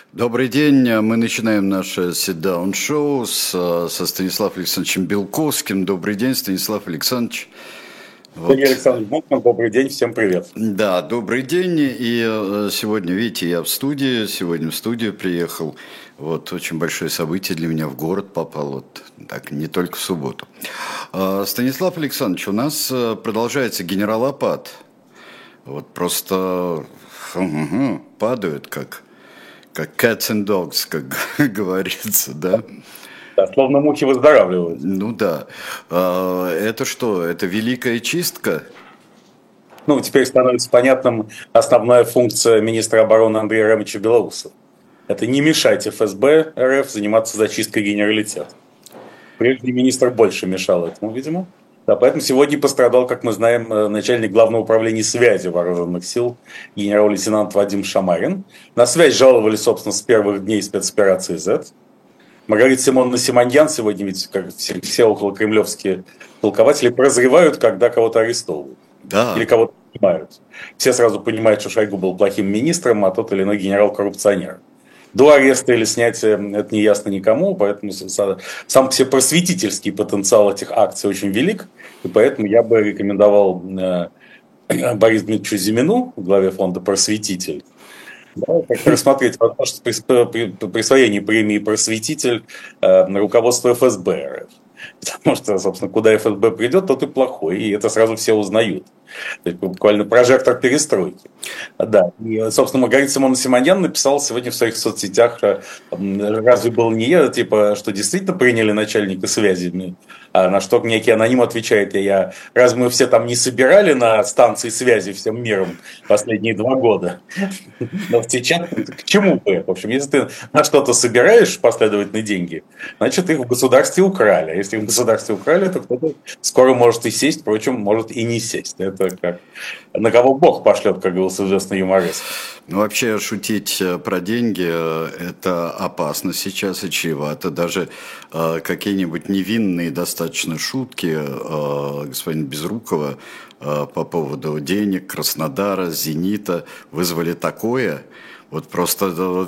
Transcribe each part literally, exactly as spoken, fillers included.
Добрый день. Мы начинаем наше sit-down-шоу с, со Станиславом Александровичем Белковским. Добрый день, Станислав Александрович. Сергей Вот. Александрович Мутман, добрый день, всем привет. Да, добрый день. И э, сегодня, видите, я в студии, сегодня в студию приехал. Вот, очень большое событие для меня, в город попал, вот так, не только в субботу. Э, Станислав Александрович, у нас э, продолжается генералопад. Вот просто угу, падают как... как cats and dogs, как говорится, да? Да, словно мухи выздоравливают. Ну да. А, это что, это великая чистка? Ну, теперь становится понятным основная функция министра обороны Андрея Ремовича Белоусова. Это не мешать эф эс бэ эр эф заниматься зачисткой генералитета. Прежний министр больше мешал этому, видимо. Да, поэтому сегодня пострадал, как мы знаем, начальник Главного управления связи вооруженных сил, генерал-лейтенант Вадим Шамарин. На связь жаловали, собственно, с первых дней спецоперации Z. Маргарита Симоновна Симоньян сегодня, ведь как все, все околокремлевские толкователи прозревают, когда кого-то арестовывают. Да. Или кого-то снимают. Все сразу понимают, что Шойгу был плохим министром, а тот или иной генерал коррупционер. До ареста или снятия это не ясно никому, поэтому сам по себе просветительский потенциал этих акций очень велик, и поэтому я бы рекомендовал Борису Дмитриевичу Зимину, главе фонда «Просветитель», да, рассмотреть возможность присвоения премии «Просветитель» на руководство эф эс бэ эр эф. Потому что, собственно, куда эф эс бэ придет, тот и плохой, и это сразу все узнают. То есть, буквально прожектор перестройки. Да. И, собственно, Маргарита Симоновна Симоньян написала сегодня в своих соцсетях, разве был не я, типа, что действительно приняли начальника связи, а на что некий аноним отвечает, я, разве мы все там не собирали на станции связи всем миром последние два года? Но сейчас к чему бы? В общем, если ты на что-то собираешь последовательные деньги, значит, их в государстве украли. А если их в государстве украли, то кто-то скоро может и сесть, впрочем, может и не сесть. Это как на кого Бог пошлет, как говорил известный юморист. Ну, вообще, шутить про деньги – это опасно сейчас и чревато. Даже э, какие-нибудь невинные достаточно шутки э, господина Безрукова э, по поводу денег, Краснодара, Зенита вызвали такое, вот просто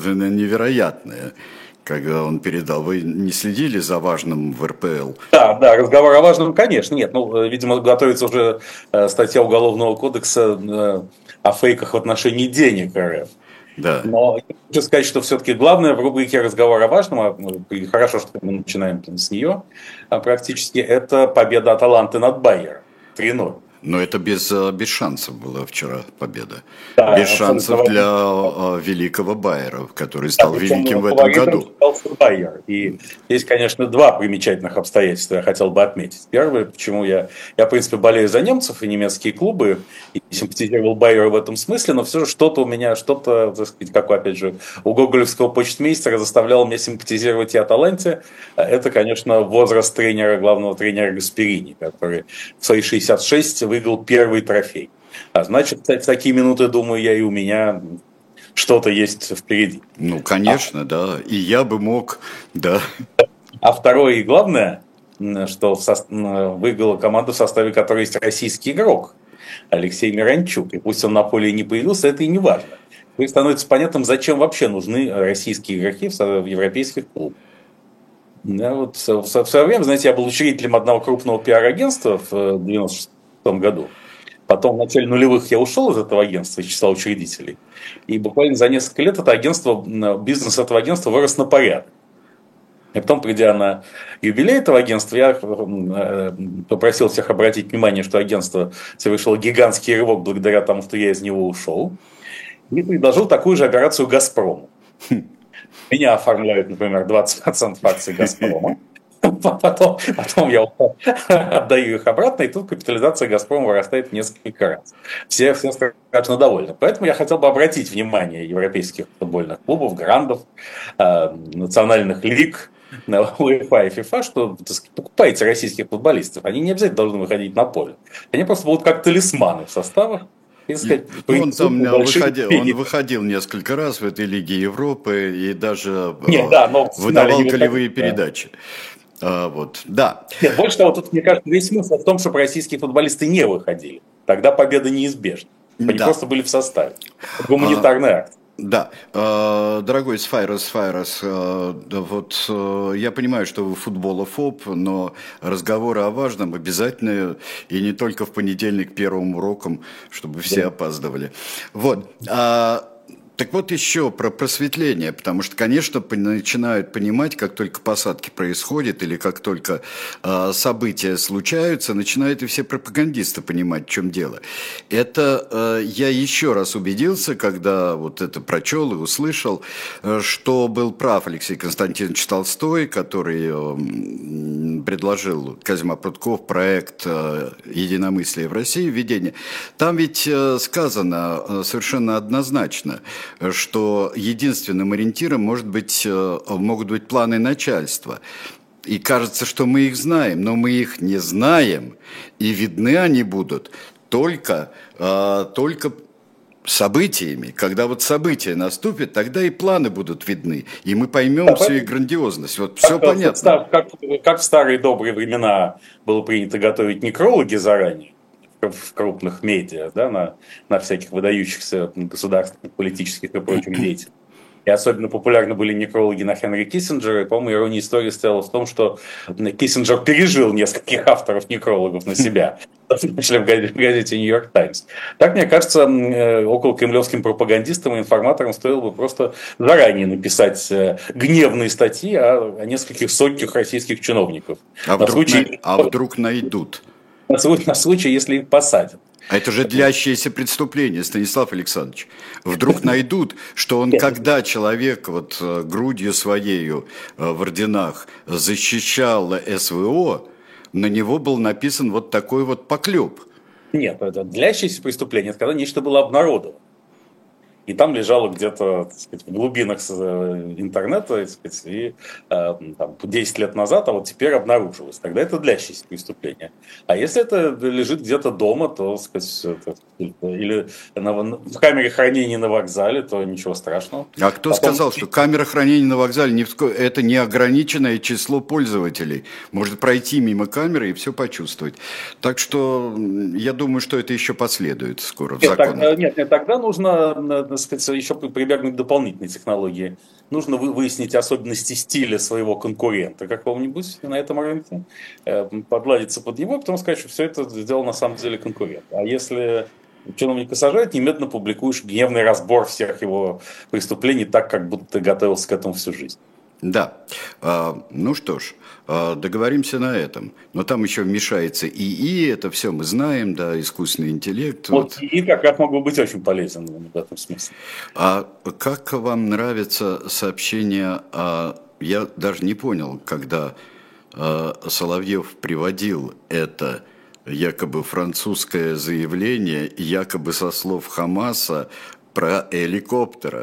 невероятное. Когда он передал, вы не следили за важным в эр пэ эл? Да, да, разговор о важном, конечно, нет. Ну, видимо, готовится уже статья Уголовного кодекса о фейках в отношении денег эр эф. Да. Но я хочу сказать, что все-таки главное в рубрике «Разговор о важном», и хорошо, что мы начинаем с нее практически, это победа Аталанты над Байером три ноль. Но это без, без шансов была вчера победа. Да, без шансов для э, великого Байера, который стал да, великим в этом году. Байер. И есть, конечно, два примечательных обстоятельства я хотел бы отметить. Первое, почему я, я, в принципе, болею за немцев и немецкие клубы, и симпатизировал Байеру в этом смысле, но все же что-то у меня, что-то, так сказать, как, опять же, у гоголевского почтмейстера заставляло меня симпатизировать и Аталанте. Это, конечно, возраст тренера, главного тренера Гасперини, который в свои шестьдесят шесть выиграл первый трофей. А значит, в такие минуты, думаю я, и у меня что-то есть впереди. Ну, конечно, а, да. И я бы мог, да. А второе и главное, что в со... выиграла команду, в составе которой есть российский игрок Алексей Миранчук. И пусть он на поле не появился, это и не важно. И становится понятным, зачем вообще нужны российские игроки в европейских клубах. Да, вот в свое время, знаете, я был учредителем одного крупного пиар-агентства в девяносто шестом году. Потом в начале нулевых я ушел из этого агентства, из числа учредителей. И буквально за несколько лет это агентство, бизнес этого агентства вырос на порядок. И потом, придя на юбилей этого агентства, я попросил всех обратить внимание, что агентство совершило гигантский рывок благодаря тому, что я из него ушел. И предложил такую же операцию «Газпрому». Меня оформляют, например, двадцать процентов акций «Газпрома». Потом, потом я отдаю их обратно, и тут капитализация «Газпрома» вырастает в несколько раз. Все, все страшно довольны. Поэтому я хотел бы обратить внимание европейских футбольных клубов, грандов, э, национальных лиг, УЕФА и ФИФА, что, так сказать, покупайте российских футболистов. Они не обязательно должны выходить на поле. Они просто будут как талисманы в составах. Сказать, он там выходил, он выходил несколько раз в этой Лиге Европы и даже Нет, да, но выдавал голевые передачи. А, вот, да. Нет, больше того, тут, мне кажется, весь смысл в том, чтобы российские футболисты не выходили. Тогда победа неизбежна. Они да. просто были в составе. Гуманитарный акт. Да, э, дорогой Сфайрос, Сфайрос, э, да вот э, я понимаю, что вы футболофоб, но разговоры о важном обязательно, и не только в понедельник первым уроком, чтобы все Да. опаздывали. Вот. а, Так вот еще про просветление, потому что, конечно, пон- начинают понимать, как только посадки происходят или как только э, события случаются, начинают и все пропагандисты понимать, в чем дело. Это э, я еще раз убедился, когда вот это прочел и услышал, э, что был прав Алексей Константинович Толстой, который э, предложил Козьма Прутков проект э, «Единомыслие в России», введение. Там ведь э, сказано э, совершенно однозначно, что единственным ориентиром может быть, э, могут быть планы начальства. И кажется, что мы их знаем, но мы их не знаем, и видны они будут только, э, только событиями. Когда вот события наступят, тогда и планы будут видны, и мы поймем всю их грандиозность. Вот все Как, понятно. как, как в старые добрые времена было принято готовить некрологи заранее в крупных медиа, да, на, на всяких выдающихся государственных, политических и прочих деятелей. И особенно популярны были некрологи на Хенри Киссинджера. И, по-моему, ирония истории стояла в том, что Киссинджер пережил нескольких авторов-некрологов на себя. В том числе в газете «Нью-Йорк Таймс». Так, мне кажется, около кремлевским пропагандистам и информаторам стоило бы просто заранее написать гневные статьи о, о нескольких сотнях российских чиновников. А На вдруг, случай, на- а вдруг найдут? на случай, на случай, если их посадят. А это же длящееся преступление, Станислав Александрович. Вдруг найдут, что он, когда человек вот э, грудью своею э, в орденах защищал СВО, на него был написан вот такой вот поклеп. Нет, это длящееся преступление, это когда нечто было обнародовано. И там лежало где-то, так сказать, в глубинах интернета, так сказать, и э, там, десять лет назад, а вот теперь обнаружилось. Тогда это длящееся преступление. А если это лежит где-то дома, то, так сказать, это, или на, в камере хранения на вокзале, то ничего страшного. А кто Потом... сказал, что камера хранения на вокзале не в... это неограниченное число пользователей? Может пройти мимо камеры и все почувствовать. Так что я думаю, что это еще последует скоро в Нет, законах. так, нет, нет, тогда нужно, так сказать, еще прибегнуть к дополнительной технологии. Нужно выяснить особенности стиля своего конкурента какого-нибудь на этом рынке, подладиться под него, потом сказать, что все это сделал на самом деле конкурент. А если чиновника сажают, немедленно публикуешь гневный разбор всех его преступлений, так, как будто ты готовился к этому всю жизнь. Да, а, ну что ж, а, договоримся на этом. Но там еще вмешается ИИ, это все мы знаем, да, искусственный интеллект. Вот, вот. ИИ как раз мог бы быть очень полезен в этом смысле. А как вам нравится сообщение, а, я даже не понял, когда а, Соловьев приводил это якобы французское заявление, якобы со слов Хамаса про геликоптера.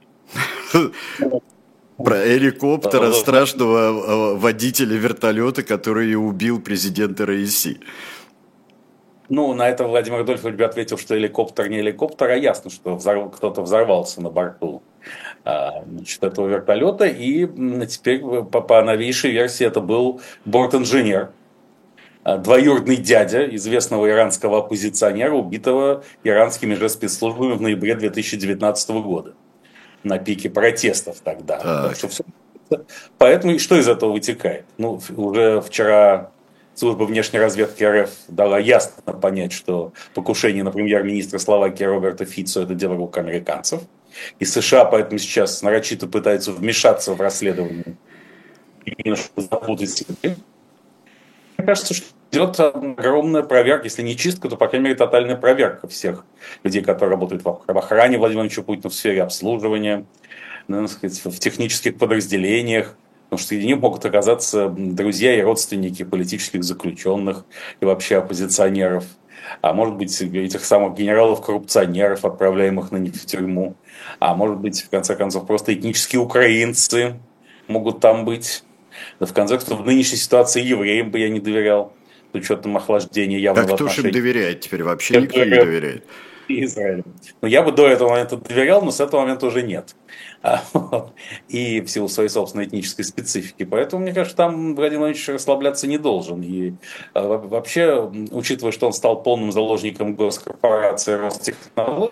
Про геликоптера, страшного водителя вертолета, который убил президента РАИСи. Ну, на это Владимир Адольфович ответил, что геликоптер не геликоптер, а ясно, что взорв... кто-то взорвался на борту значит, этого вертолета. И теперь по, по новейшей версии это был бортинженер, двоюродный дядя известного иранского оппозиционера, убитого иранскими же спецслужбами в ноябре две тысячи девятнадцатого года. На пике протестов тогда. Так что все... Поэтому что из этого вытекает? Ну, уже вчера служба внешней разведки РФ дала ясно понять, что покушение на премьер-министра Словакии Роберта Фицо – это дело рук американцев. И США поэтому сейчас нарочито пытаются вмешаться в расследование и запутать себе. Мне кажется, что идет огромная проверка, если не чистка, то, по крайней мере, тотальная проверка всех людей, которые работают в охране Владимира Владимировича Путина, в сфере обслуживания, ну, сказать, в технических подразделениях, потому что среди них могут оказаться друзья и родственники политических заключенных и вообще оппозиционеров, а может быть, этих самых генералов-коррупционеров, отправляемых на них в тюрьму, а может быть, в конце концов, просто этнические украинцы могут там быть. Да, в конце концов, в нынешней ситуации евреям бы я не доверял, с учетом охлаждения явного отношения. Так кто же им доверяет теперь? Вообще я никто не доверяет. Израилю. Но я бы до этого момента доверял, но с этого момента уже нет. И в силу своей собственной этнической специфики. Поэтому, мне кажется, там Владимир Владимирович расслабляться не должен. И вообще, учитывая, что он стал полным заложником госкорпорации Ростехнологии,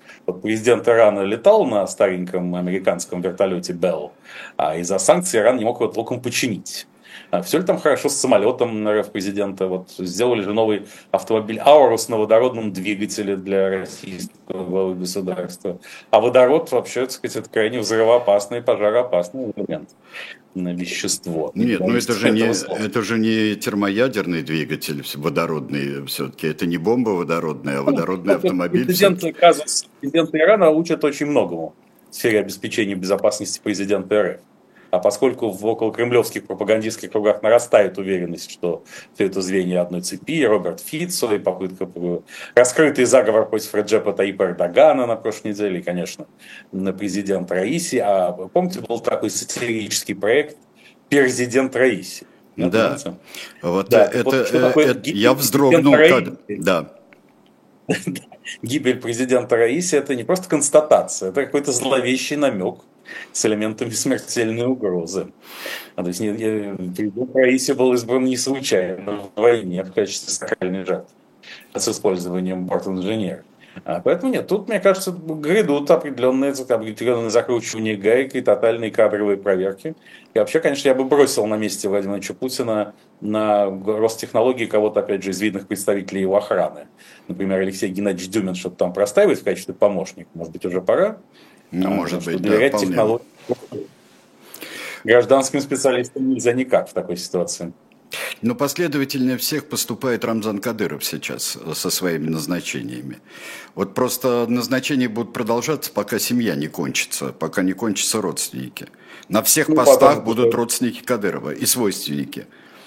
Вот президент Ирана летал на стареньком американском вертолете Белл, а из-за санкций Иран не мог его толком починить. А все ли там хорошо с самолетом РФ президента? Вот сделали же новый автомобиль Аурус на водородном двигателе для российского главы государства. А водород вообще, так сказать, это крайне взрывоопасный, пожароопасный элемент, вещество. Нет, ну это же, не, это же не термоядерный двигатель водородный все-таки. Это не бомба водородная, а водородный ну, автомобиль. Президенты, казус, президенты Ирана учат очень многому в сфере обеспечения безопасности президента РФ. А поскольку в околокремлевских пропагандистских кругах нарастает уверенность, что все это звенья одной цепи, Роберт Фицо и попытка раскрытый заговор против Реджепа Таипа Эрдогана на прошлой неделе, и, конечно, на президент Раиси. А помните, был такой сатирический проект «Президент Раиси»? Да, да. Вот да, это, вот это, это я вздрогнул. Когда... Да. Гибель президента Раиси – это не просто констатация, это какой-то зловещий намек с элементами смертельной угрозы. А, то есть президент Раиси был избран не случайно в войне в качестве сакральной жертвы с использованием бортинженера. А, поэтому нет, тут, мне кажется, грядут определенные, определенные закручивания гаек и тотальные кадровые проверки. И вообще, конечно, я бы бросил на месте Владимира Владимировича Путина на Ростехнологии кого-то, опять же, из видных представителей его охраны. Например, Алексей Геннадьевич Дюмин что-то там простаивает в качестве помощника. Может быть, уже пора? Ну, а, может быть, доверять да, технологиям. Гражданским специалистам нельзя никак в такой ситуации. Но последовательнее всех поступает Рамзан Кадыров сейчас со своими назначениями. Вот просто назначения будут продолжаться, пока семья не кончится, пока не кончатся родственники. На всех ну, постах будут будет... родственники Кадырова и свойственники.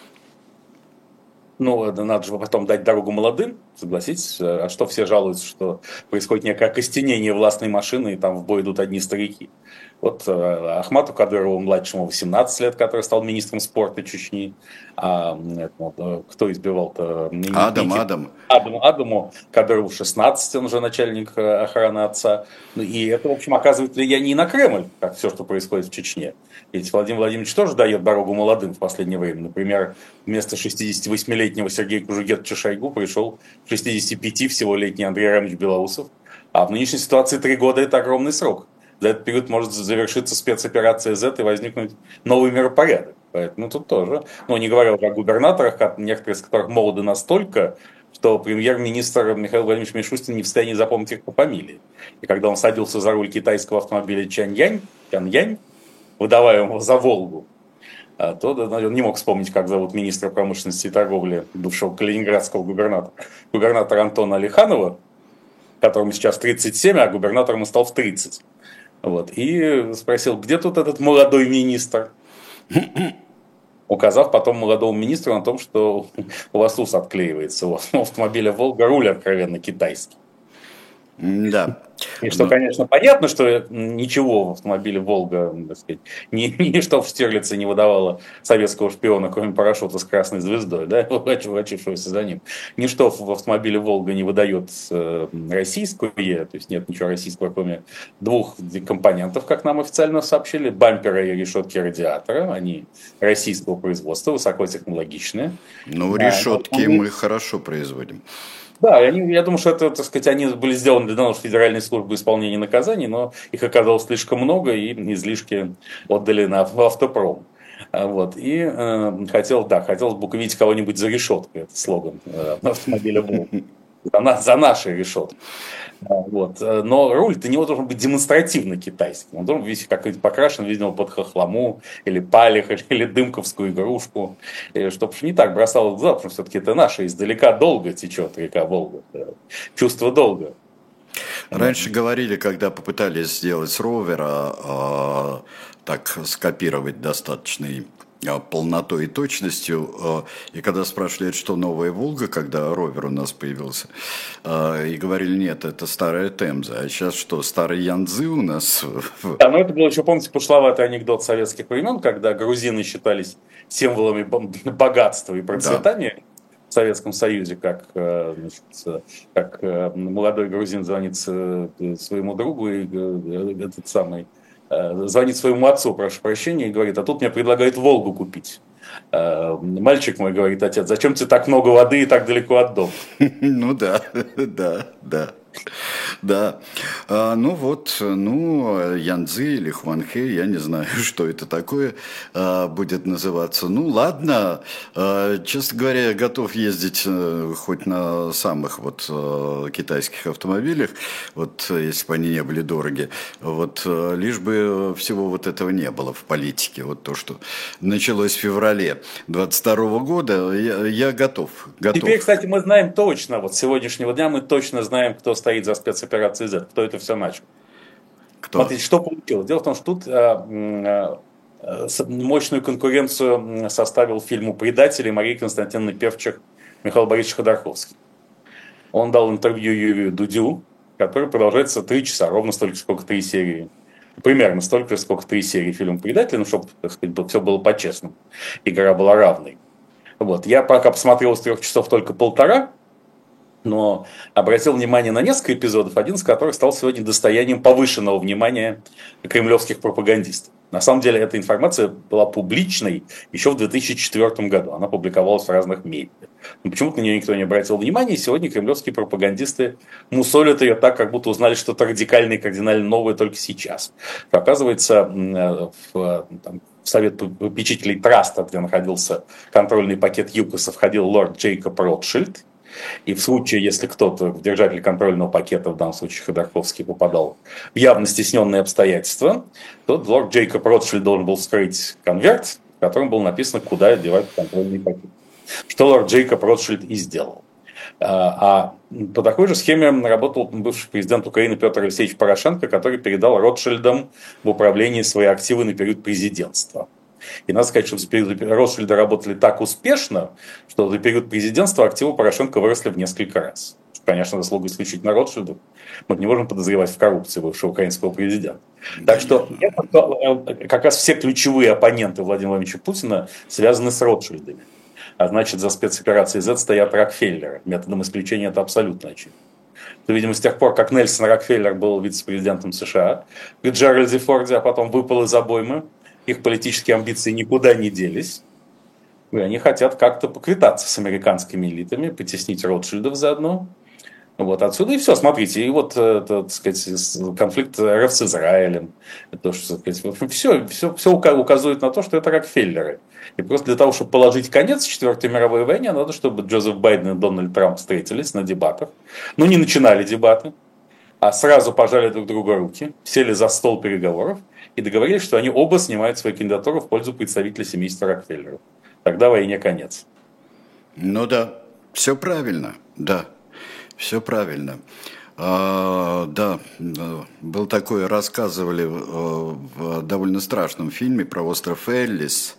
Ну, надо же потом дать дорогу молодым, согласитесь. А что все жалуются, что происходит некое окостенение властной машины, и там в бой идут одни старики. Вот Ахмату Кадырову младшему восемнадцать лет, который стал министром спорта Чечни. А кто избивал-то? Адам, Адам. Адаму, Адаму Кадырову шестнадцать, он уже начальник охраны отца. И это, в общем, оказывает влияние и на Кремль, как все, что происходит в Чечне. Ведь Владимир Владимирович тоже дает дорогу молодым в последнее время. Например, вместо шестидесятивосьмилетнего Сергея Кужугетовича Шойгу пришел шестидесятипяти всего летний Андрей Рамович Белоусов. А в нынешней ситуации три года – это огромный срок. За этот период может завершиться спецоперация Z и возникнуть новый миропорядок. Поэтому тут тоже. Ну, не говоря уже о губернаторах, некоторые из которых молоды настолько, что премьер-министр Михаил Владимирович Мишустин не в состоянии запомнить их по фамилии. И когда он садился за руль китайского автомобиля Чаньянь, Чаньянь, выдаваемого за Волгу, то он не мог вспомнить, как зовут министра промышленности и торговли бывшего калининградского губернатора. Губернатора Антона Алиханова, которому сейчас тридцать семь, а губернатором он стал в тридцать. Вот. И спросил, где тут этот молодой министр? Указав потом молодому министру на том, что у вас ус отклеивается. У автомобиля «Волга» руль откровенно китайский. Да. И что, конечно, понятно, что ничего в автомобиле «Волга», так сказать, ни, ничто в Штирлице не выдавало советского шпиона, кроме парашюта с красной звездой, да, волочившегося за ним. Ничто в автомобиле «Волга» не выдает российскую, то есть нет ничего российского, кроме двух компонентов, как нам официально сообщили, бампера и решетки радиатора. Они российского производства, высокотехнологичные. Ну, решетки мы хорошо производим. Да, они, я думаю, что это, так сказать, они были сделаны для нашей Федеральной службы исполнения наказаний, но их оказалось слишком много, и излишки отдали на автопром. Вот. И э, хотел, да, хотелось бы увидеть кого-нибудь за решеткой, это слоган э, автомобиля «Волга». За, за нашей решеткой. Вот. Но руль-то не должен быть демонстративно китайским. Он должен быть как-то покрашен, видимо, под хохлому, или палих, или дымковскую игрушку. Чтобы не так бросало в глаза, потому что все-таки это наша издалека долго течет река Волга. Чувство долга. Раньше говорили, когда попытались сделать с ровера, э, так скопировать достаточный полнотой и точностью, и когда спрашивали, что новая «Волга», когда ровер у нас появился, и говорили, нет, это старая Темза, а сейчас что, старый Янцзы у нас? Да, но это был еще, помните, пошловатый анекдот советских времен, когда грузины считались символами богатства и процветания. Да. В Советском Союзе, как, значит, как молодой грузин звонит своему другу, и этот самый звонит своему отцу, прошу прощения, и говорит, а тут мне предлагают «Волгу» купить. Мальчик мой говорит, отец, зачем тебе так много воды и так далеко от дома? Ну да, да, да. Да. А, ну вот, ну, Янцзы или Хуанхэ, я не знаю, что это такое а, будет называться. Ну, ладно. А, честно говоря, я готов ездить э, хоть на самых вот э, китайских автомобилях, вот э, если бы они не были дороги. Вот э, лишь бы всего вот этого не было в политике. Вот то, что началось в феврале двадцать второго года, я, я готов, Теперь, готов. кстати, мы знаем точно, вот с сегодняшнего дня мы точно знаем, кто стоит за спецоперацией Z, кто это все начал. Кто? Смотрите, что получилось. Дело в том, что тут э, э, э, с- мощную конкуренцию м, составил фильму «Предатели» Марии Константиновны Певчих Михаил Борисович Ходорковский. Он дал интервью Юрию Дудю, которое продолжается три часа, ровно столько, сколько три серии. Примерно столько, сколько три серии фильма «Предатели», ну, чтобы, так сказать, все было по-честному. Игра была равной. Вот. Я пока посмотрел с трех часов только полтора, но обратил внимание на несколько эпизодов, один из которых стал сегодня достоянием повышенного внимания кремлевских пропагандистов. На самом деле эта информация была публичной еще в две тысячи четвёртом году. Она публиковалась в разных медиа. Но почему-то на нее никто не обратил внимания, и сегодня кремлевские пропагандисты мусолят ее так, как будто узнали что-то радикальное и кардинально новое только сейчас. Оказывается, в, там, в совет попечителей Траста, где находился контрольный пакет ЮКОСа, входил лорд Джейкоб Ротшильд. И в случае, если кто-то, держатель контрольного пакета, в данном случае Ходорковский, попадал в явно стесненные обстоятельства, то лорд Джейкоб Ротшильд должен был вскрыть конверт, в котором было написано, куда девать контрольный пакет. Что лорд Джейкоб Ротшильд и сделал. А по такой же схеме работал бывший президент Украины Петр Алексеевич Порошенко, который передал Ротшильдам в управлении свои активы на период президентства. И надо сказать, что за период Ротшильда работали так успешно, что за период президентства активы Порошенко выросли в несколько раз. Конечно, заслуга исключительно Ротшильдов. Мы не можем подозревать в коррупции бывшего украинского президента. Так что это, как раз все ключевые оппоненты Владимира Владимировича Путина связаны с Ротшильдами. А значит, за спецоперацией Z стоят Рокфеллеры. Методом исключения это абсолютно очевидно. То, видимо, с тех пор, как Нельсон Рокфеллер был вице-президентом США, при Джеральде Форде, а потом выпал из обоймы, их политические амбиции никуда не делись. И они хотят как-то поквитаться с американскими элитами, потеснить Ротшильдов заодно. Вот отсюда и все. Смотрите, и вот, это, так сказать, конфликт РФ с Израилем. То, что, так сказать, в общем, все, все, все указывает на то, что это Рокфеллеры. И просто для того, чтобы положить конец Четвертой мировой войне, надо, чтобы Джозеф Байден и Дональд Трамп встретились на дебатах. Ну, не начинали дебаты, а сразу пожали друг другу руки, сели за стол переговоров и договорились, что они оба снимают свои кандидатуры в пользу представителя семейства Рокфеллеров. Тогда войне конец. Ну да, все правильно, да. Все правильно. А, да, был такой, рассказывали в довольно страшном фильме про остров Эллис,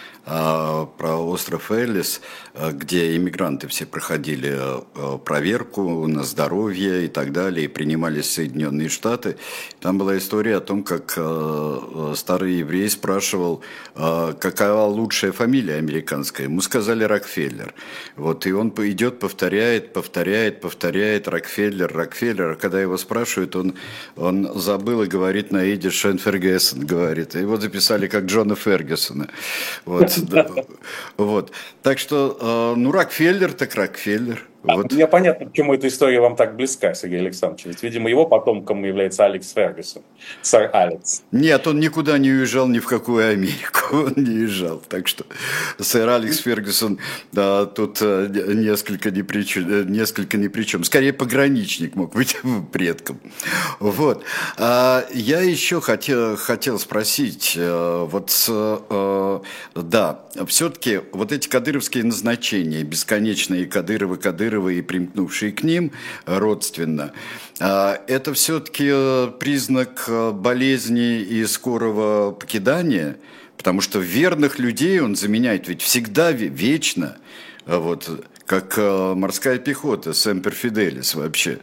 про остров Эллис, где иммигранты все проходили проверку на здоровье и так далее, и принимались в Соединенные Штаты. Там была история о том, как старый еврей спрашивал, какая лучшая фамилия американская. Ему сказали Рокфеллер. Вот, и он идет, повторяет, повторяет, повторяет Рокфеллер, Рокфеллер. А когда его спрашивают, он, он забыл и говорит на идиш Шен Фергюсон, говорит. И его записали как Джона Фергюсона. Вот. Да. Вот. Так что, ну, Рокфеллер так Рокфеллер. А, Вот. мне понятно, почему эта история вам так близка, Сергей Александрович. Ведь, видимо, его потомком является Алекс Фергюсон, сэр Алекс. Нет, он никуда не уезжал, ни в какую Америку он не уезжал. Так что сэр Алекс Фергюсон, да, тут несколько ни при чем, несколько ни при чем. Скорее, пограничник мог быть предком. Вот. А я еще хотел, хотел спросить, вот, да, все-таки вот эти кадыровские назначения, бесконечные Кадыровы, Кадыровы, и примкнувшие к ним родственно, это все-таки признак болезни и скорого покидания, потому что верных людей он заменяет ведь всегда, вечно, вот, как морская пехота, Семпер Фиделис вообще.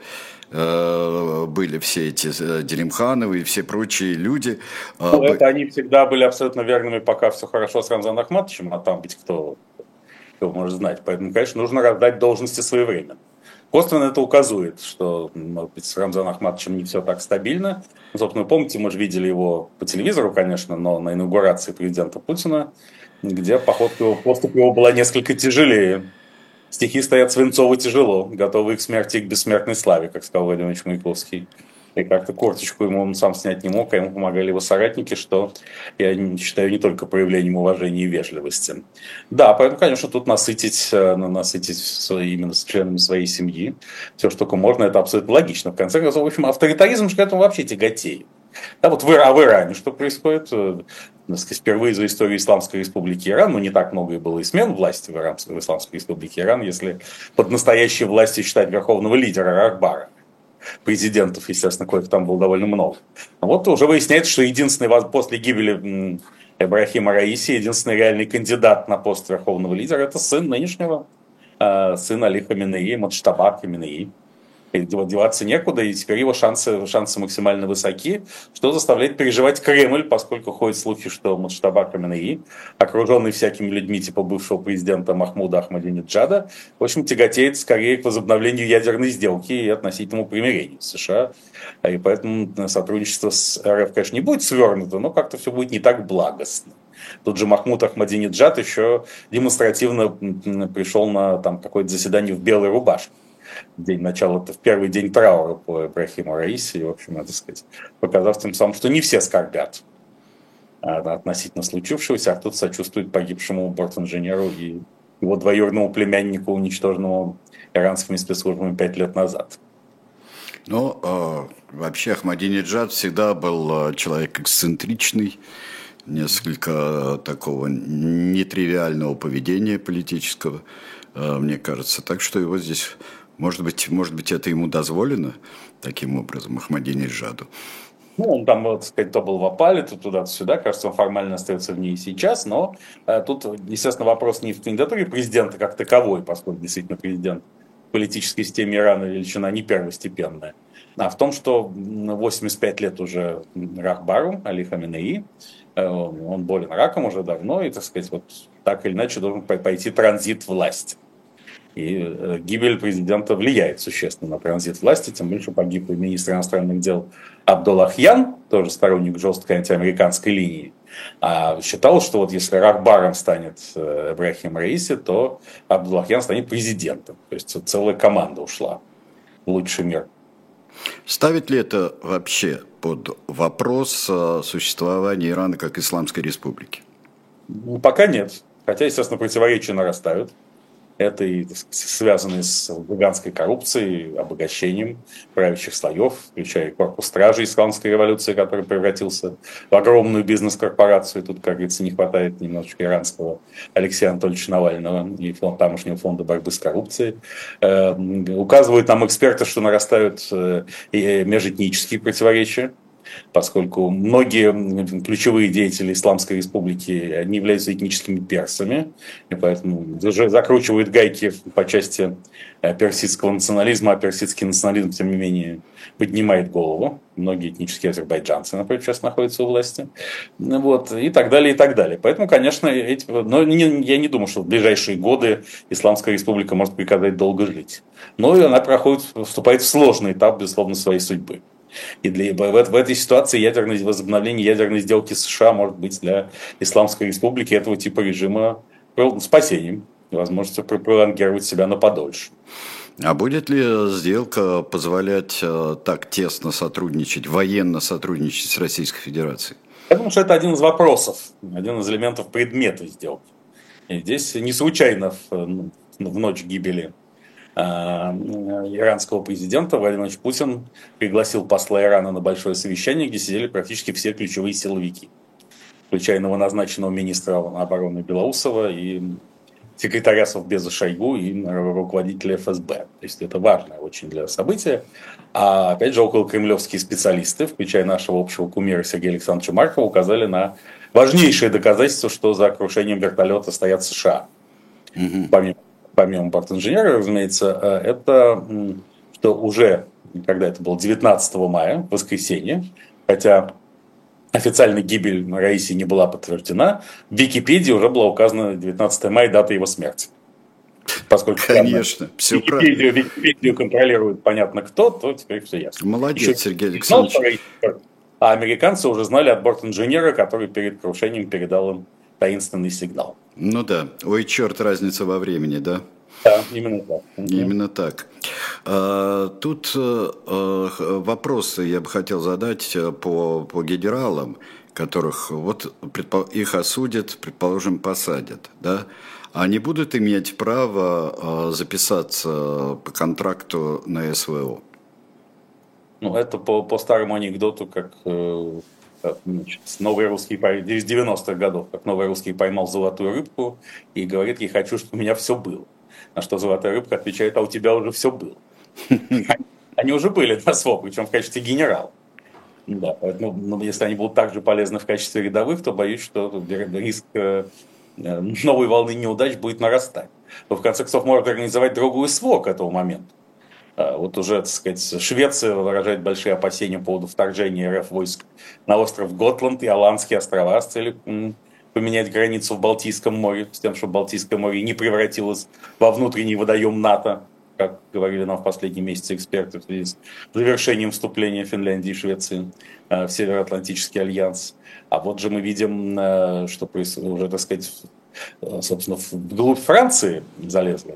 Были все эти Делимхановы и все прочие люди. Ну, это они всегда были абсолютно верными, пока все хорошо с Рамзаном Ахматовичем, а там ведь кто... кто может знать. Поэтому, конечно, нужно раздать должности своевременно. Косвенно это указывает, что, может быть, с Рамзаном Ахматовичем не все так стабильно. Собственно, вы помните, мы же видели его по телевизору, конечно, но на инаугурации президента Путина, где походка его, поступь его была несколько тяжелее. Стихи стоят свинцово тяжело, готовые к смерти и к бессмертной славе, как сказал Владимир Ильич Маяковский. И как-то корточку ему он сам снять не мог, а ему помогали его соратники, что я считаю не только проявлением уважения и вежливости. Да, поэтому, конечно, тут насытить, насытить именно с членами своей семьи все, что только можно, это абсолютно логично. В конце концов, в общем, авторитаризм же к этому вообще тяготеет. Да, вот в, а в Иране что происходит? Впервые за историю Исламской Республики Иран, ну не так много и было и смен власти в, Иран, в Исламской Республике Иран, если под настоящей властью считать верховного лидера Рахбара. Президентов, естественно, коих там было довольно много. Вот уже выясняется, что единственный после гибели Эбрахима Раиси, единственный реальный кандидат на пост верховного лидера – это сын нынешнего, сын Али Хаменеи, Муджтаба Хаменеи. Деваться некуда, и теперь его шансы, шансы максимально высоки, что заставляет переживать Кремль, поскольку ходят слухи, что Муджтаба Хаменеи, окруженный всякими людьми типа бывшего президента Махмуда Ахмадинеджада, в общем, тяготеет скорее к возобновлению ядерной сделки и относительному примирению с США. И поэтому сотрудничество с РФ, конечно, не будет свернуто, но как-то все будет не так благостно. Тут же Махмуд Ахмадинеджад еще демонстративно пришел на там, какое-то заседание в белой рубашке. День начала, в первый день траура по Эбрахиму Раиси, и, в общем, надо сказать, показав тем самым, что не все скорбят относительно случившегося, а кто-то сочувствует погибшему бортинженеру и его двоюродному племяннику, уничтоженному иранскими спецслужбами пять лет назад. Ну, э, вообще Ахмадинеджад всегда был человек эксцентричный, несколько такого нетривиального поведения политического, э, мне кажется. Так что его здесь... Может быть, может быть, это ему дозволено таким образом, Ахмадинеджаду? Ну, он там, вот, так сказать, то был в опале, то туда-то сюда. Кажется, он формально остается в ней сейчас. Но э, тут, естественно, вопрос не в кандидатуре президента как таковой, поскольку действительно президент в политической системе Ирана величина не первостепенная, а в том, что восемьдесят пять лет уже Рахбару, Али Хаменеи, э, он болен раком уже давно, и, так сказать, вот так или иначе должен пойти транзит власти. И э, гибель президента влияет существенно на транзит власти, тем больше погиб и министр иностранных дел Абдуллахьян, тоже сторонник жесткой антиамериканской линии. А считал, что вот если Рахбаром станет э, Эбрахим Раиси, то Абдуллахьян станет президентом. То есть целая команда ушла в лучший мир. Ставит ли это вообще под вопрос существования Ирана как исламской республики? Ну, пока нет. Хотя, естественно, противоречия нарастают. Это и связано с гигантской коррупцией, обогащением правящих слоев, включая корпус стражей Исламской революции, который превратился в огромную бизнес-корпорацию. Тут, как говорится, не хватает немножечко иранского Алексея Анатольевича Навального и фонд, тамошнего фонда борьбы с коррупцией. Э, указывают нам эксперты, что нарастают э, межэтнические противоречия, поскольку многие ключевые деятели Исламской Республики они являются этническими персами, и поэтому уже закручивают гайки по части персидского национализма, а персидский национализм, тем не менее, поднимает голову. Многие этнические азербайджанцы, например, сейчас находятся у власти. Вот, и так далее, и так далее. Поэтому, конечно, эти, но не, я не думаю, что в ближайшие годы Исламская Республика может приказать долго жить. Но она проходит, вступает в сложный этап, безусловно, своей судьбы. И для, в, в этой ситуации ядерное, возобновление ядерной сделки с США может быть для Исламской Республики этого типа режима спасением, возможностью пролонгировать себя на подольше. А будет ли сделка позволять э, так тесно сотрудничать, военно сотрудничать с Российской Федерацией? Я думаю, что это один из вопросов, один из элементов предмета сделки. И здесь не случайно в, в ночь гибели иранского президента Владимир Владимирович Путин пригласил посла Ирана на большое совещание, где сидели практически все ключевые силовики, включая новоназначенного министра обороны Белоусова и секретаря Совбеза Шойгу и руководителя эф эс бэ. То есть это важное очень для события. А опять же, околокремлевские специалисты, включая нашего общего кумира Сергея Александровича Маркова, указали на важнейшее доказательство, что за крушением вертолета стоят США. Угу. Помимо помимо бортинженера, разумеется, это что уже, когда это было девятнадцатого мая, воскресенье, хотя официально гибель Раиси не была подтверждена, в Википедии уже была указана девятнадцатого мая, дата его смерти. Поскольку конечно, все Википедию, Википедию контролирует понятно кто, то теперь все ясно. Молодец, Еще Сергей Александрович. А американцы уже знали от бортинженера, который перед крушением передал им таинственный сигнал. Ну да, ой, черт, разница во времени, да? Да, именно так. Мгм. Именно так. А, Тут э, э, вопросы я бы хотел задать э, по, по генералам, которых вот предпо- их осудят, предположим, посадят, да? Они будут иметь право э, записаться по контракту на СВО? Ну, это по, по старому анекдоту, как э, как, значит, новый русский пой- из девяностых годов, как новый русский поймал золотую рыбку и говорит ей: хочу, чтобы у меня все было. На что золотая рыбка отвечает: а у тебя уже все было. Они уже были на СВО, причем в качестве генерала. Да, поэтому, ну, если они будут также полезны в качестве рядовых, то боюсь, что риск э, э, новой волны неудач будет нарастать. Но в конце концов может организовать другую СВО к этому моменту. А, Вот уже, так сказать, Швеция выражает большие опасения по поводу вторжения РФ войск на остров Готланд и Аландские острова с целью м, поменять границу в Балтийском море, с тем, чтобы Балтийское море не превратилось во внутренний водоем НАТО, как говорили нам в последние месяцы эксперты в связи с завершением вступления Финляндии и Швеции э, в Североатлантический альянс. А вот же мы видим, э, что происходит уже, так сказать, э, собственно, вглубь Франции залезли.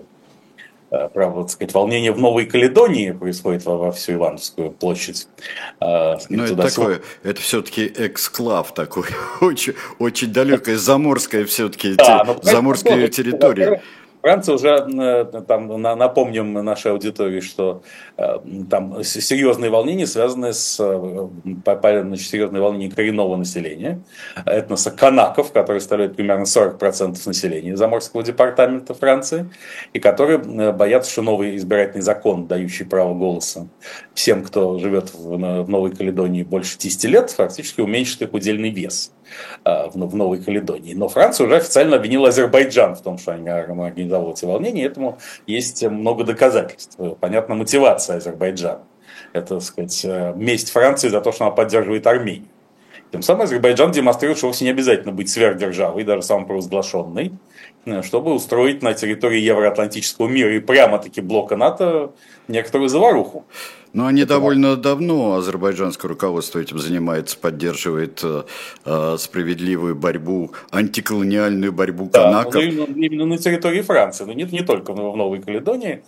Э, Правда, так сказать, волнение в Новой Каледонии происходит во, во всю Ивановскую площадь. Э, так Ну, сказать, это туда сегодня. такое, это все-таки эксклав такой, очень, очень далекая, заморская все-таки, Да, но понимаете, заморская тоже, территория. во-первых, Франция уже, э, там, на- напомним нашей аудитории, что э, там с- серьезные волнения связаны с э, по- по- значит, серьезные волнения коренного населения, этноса канаков, которые составляют примерно сорок процентов населения заморского департамента Франции, и которые э, боятся, что новый избирательный закон, дающий право голоса всем, кто живет в, на- в Новой Каледонии больше десяти лет, фактически уменьшит их удельный вес в в Новой Каледонии. Но Франция уже официально обвинила Азербайджан в том, что они организовали эти волнения, и этому есть много доказательств. Понятна мотивация Азербайджана. Это, так сказать, месть Франции за то, что она поддерживает Армению. Тем самым Азербайджан демонстрирует, что вовсе не обязательно быть сверхдержавой, даже самопровозглашенной, чтобы устроить на территории евроатлантического мира и прямо-таки блока НАТО некоторую заваруху. Но они Это довольно давно, азербайджанское руководство этим занимается, поддерживает э, э, справедливую борьбу, антиколониальную борьбу Да, ну, канаков. именно, именно на территории Франции, но не, не только в в Новой Каледонии,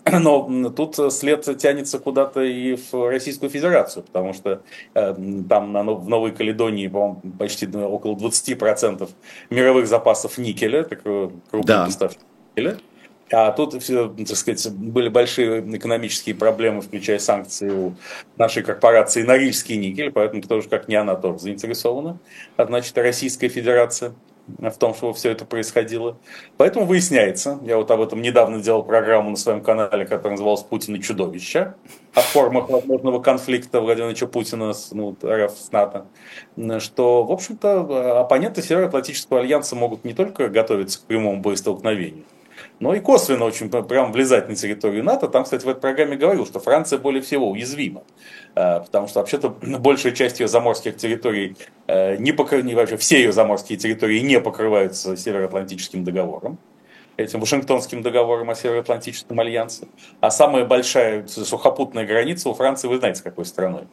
но тут след тянется куда-то и в Российскую Федерацию, потому что э, там на, Нов- в Новой Каледонии, по-моему, почти ну, около двадцать процентов мировых запасов никеля, такой крупный Да, поставщик никеля. А тут, все, так сказать, были большие экономические проблемы, включая санкции у нашей корпорации Норильский никель, поэтому кто же, как не она, тоже заинтересована, а значит, Российская Федерация в том, что все это происходило. Поэтому выясняется, я вот об этом недавно делал программу на своем канале, которая называлась «Путин и чудовище», о формах возможного конфликта Владимира Владимировича Путина с, ну, РФ с НАТО, что, в общем-то, оппоненты Североатлантического альянса могут не только готовиться к прямому боестолкновению, но и косвенно очень прям влезать на территорию НАТО. Там, кстати, в этой программе говорил, что Франция более всего уязвима, потому что вообще-то большая часть ее заморских территорий, не покры... не вообще все ее заморские территории не покрываются Североатлантическим договором, этим Вашингтонским договором о Североатлантическом альянсе. А самая большая сухопутная граница у Франции, вы знаете, с какой страной?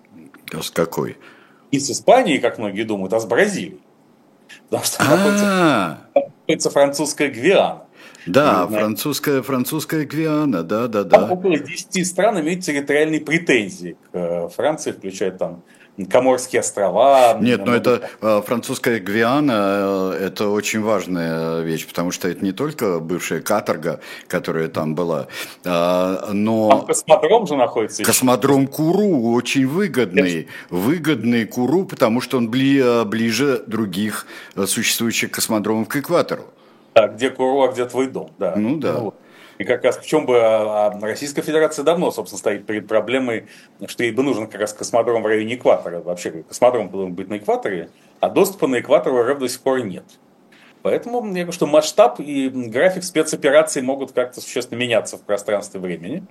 с какой? Не с Испанией, как многие думают, а с Бразилией. Потому что там находится, А, находится французская Гвиана. И да, на французская, французская Гвиана, да, да, Там да. около десяти стран имеют территориальные претензии к э, Франции, включая там Коморские острова, Нет, но много... это э, французская Гвиана, э, это очень важная вещь, потому что это не только бывшая каторга, которая там была, а, Там но космодром же находится еще. космодром Куру очень выгодный, выгодный Куру, потому что он бли- ближе других э, существующих космодромов к экватору. Да, где Куру, а где твой дом, да. Ну Ну, да. вот. И как раз в чем бы а, а, Российская Федерация давно, собственно, стоит перед проблемой, что ей бы нужен как раз космодром в районе экватора. Вообще космодром должен быть на экваторе, а доступа на экватор у РФ до сих пор нет. Поэтому я говорю, что масштаб и график спецопераций могут как-то существенно меняться в пространстве времени.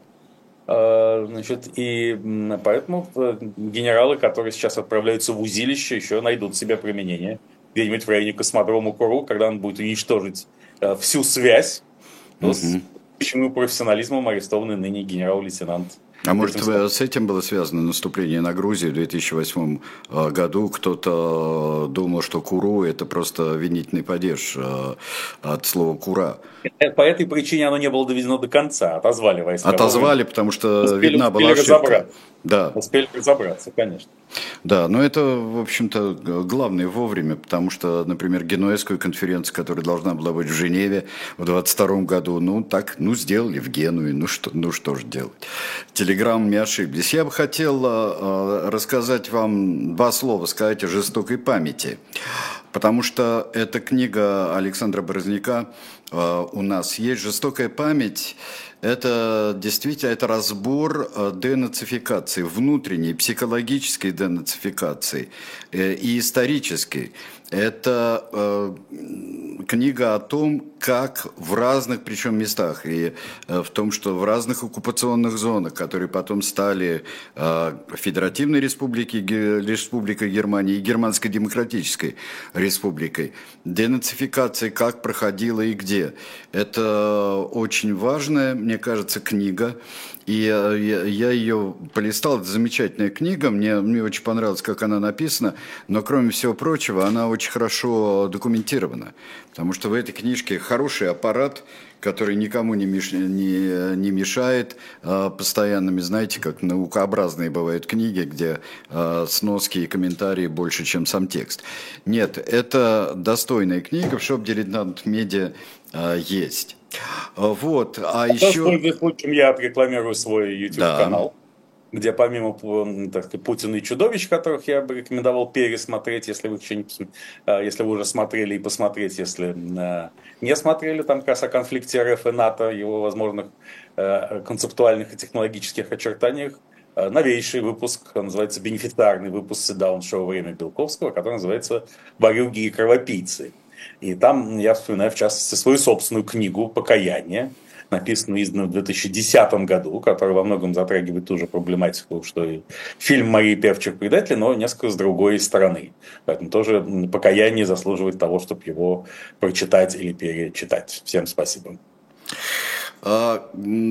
А, Значит, и м, поэтому э, генералы, которые сейчас отправляются в узилище, еще найдут себе применение где-нибудь в районе космодрома Куру, когда он будет уничтожить э, всю связь, то с Мгм. почему профессионализмом арестованный ныне генерал-лейтенант А может, с этим было связано наступление на Грузию в две тысячи восьмом году? Кто-то думал, что Куру – это просто винительный падеж от слова «кура». По этой причине оно не было доведено до конца, отозвали войска. Отозвали, потому что успели, видна успели была ошибка. Разобраться. Да. Успели разобраться, конечно. Да, но это, в общем-то, главное вовремя, потому что, например, Генуэзскую конференцию, которая должна была быть в Женеве в двадцать втором году, ну так, ну сделали в Генуе, ну что, ну что же делать. Телеграммами ошиблись. Я бы хотел э, рассказать вам два слова, сказать о жестокой памяти, потому что эта книга Александра Борозняка э, у нас есть. «Жестокая память». Это действительно это разбор денацификации, внутренней, психологической денацификации и исторической. Это э, книга о том, как в разных, причем местах, и э, в том, что в разных оккупационных зонах, которые потом стали э, Федеративной Республикой, Республикой Германии и Германской Демократической Республикой, денацификация как проходила и где. Это очень важная, мне кажется, книга. И я, я ее полистал, это замечательная книга, мне, мне очень понравилось, как она написана, но кроме всего прочего, она очень хорошо документирована, потому что в этой книжке хороший аппарат, который никому не, меш... не, не мешает а, постоянными, знаете, как наукообразные бывают книги, где а, сноски и комментарии больше, чем сам текст. Нет, это достойная книга, в Shop Медиа а, есть. Вот, а еще... Пользуясь случаем, я рекламирую свой YouTube-канал, да, где помимо, так сказать, Путина и чудовищ, которых я бы рекомендовал пересмотреть, если вы, еще не, если вы уже смотрели, и посмотреть, если не смотрели, там как раз о конфликте РФ и НАТО, его возможных концептуальных и технологических очертаниях. Новейший выпуск, называется бенефициарный выпуск «Седаун-шоу «Время Белковского», который называется «Барюги и кровопийцы». И там я вспоминаю, в частности, свою собственную книгу «Покаяние», написанную, изданную в две тысячи десятом году, которая во многом затрагивает ту же проблематику, что и фильм Марии Певчих-Предатель, но несколько с другой стороны. Поэтому тоже «Покаяние» заслуживает того, чтобы его прочитать или перечитать. Всем спасибо. А,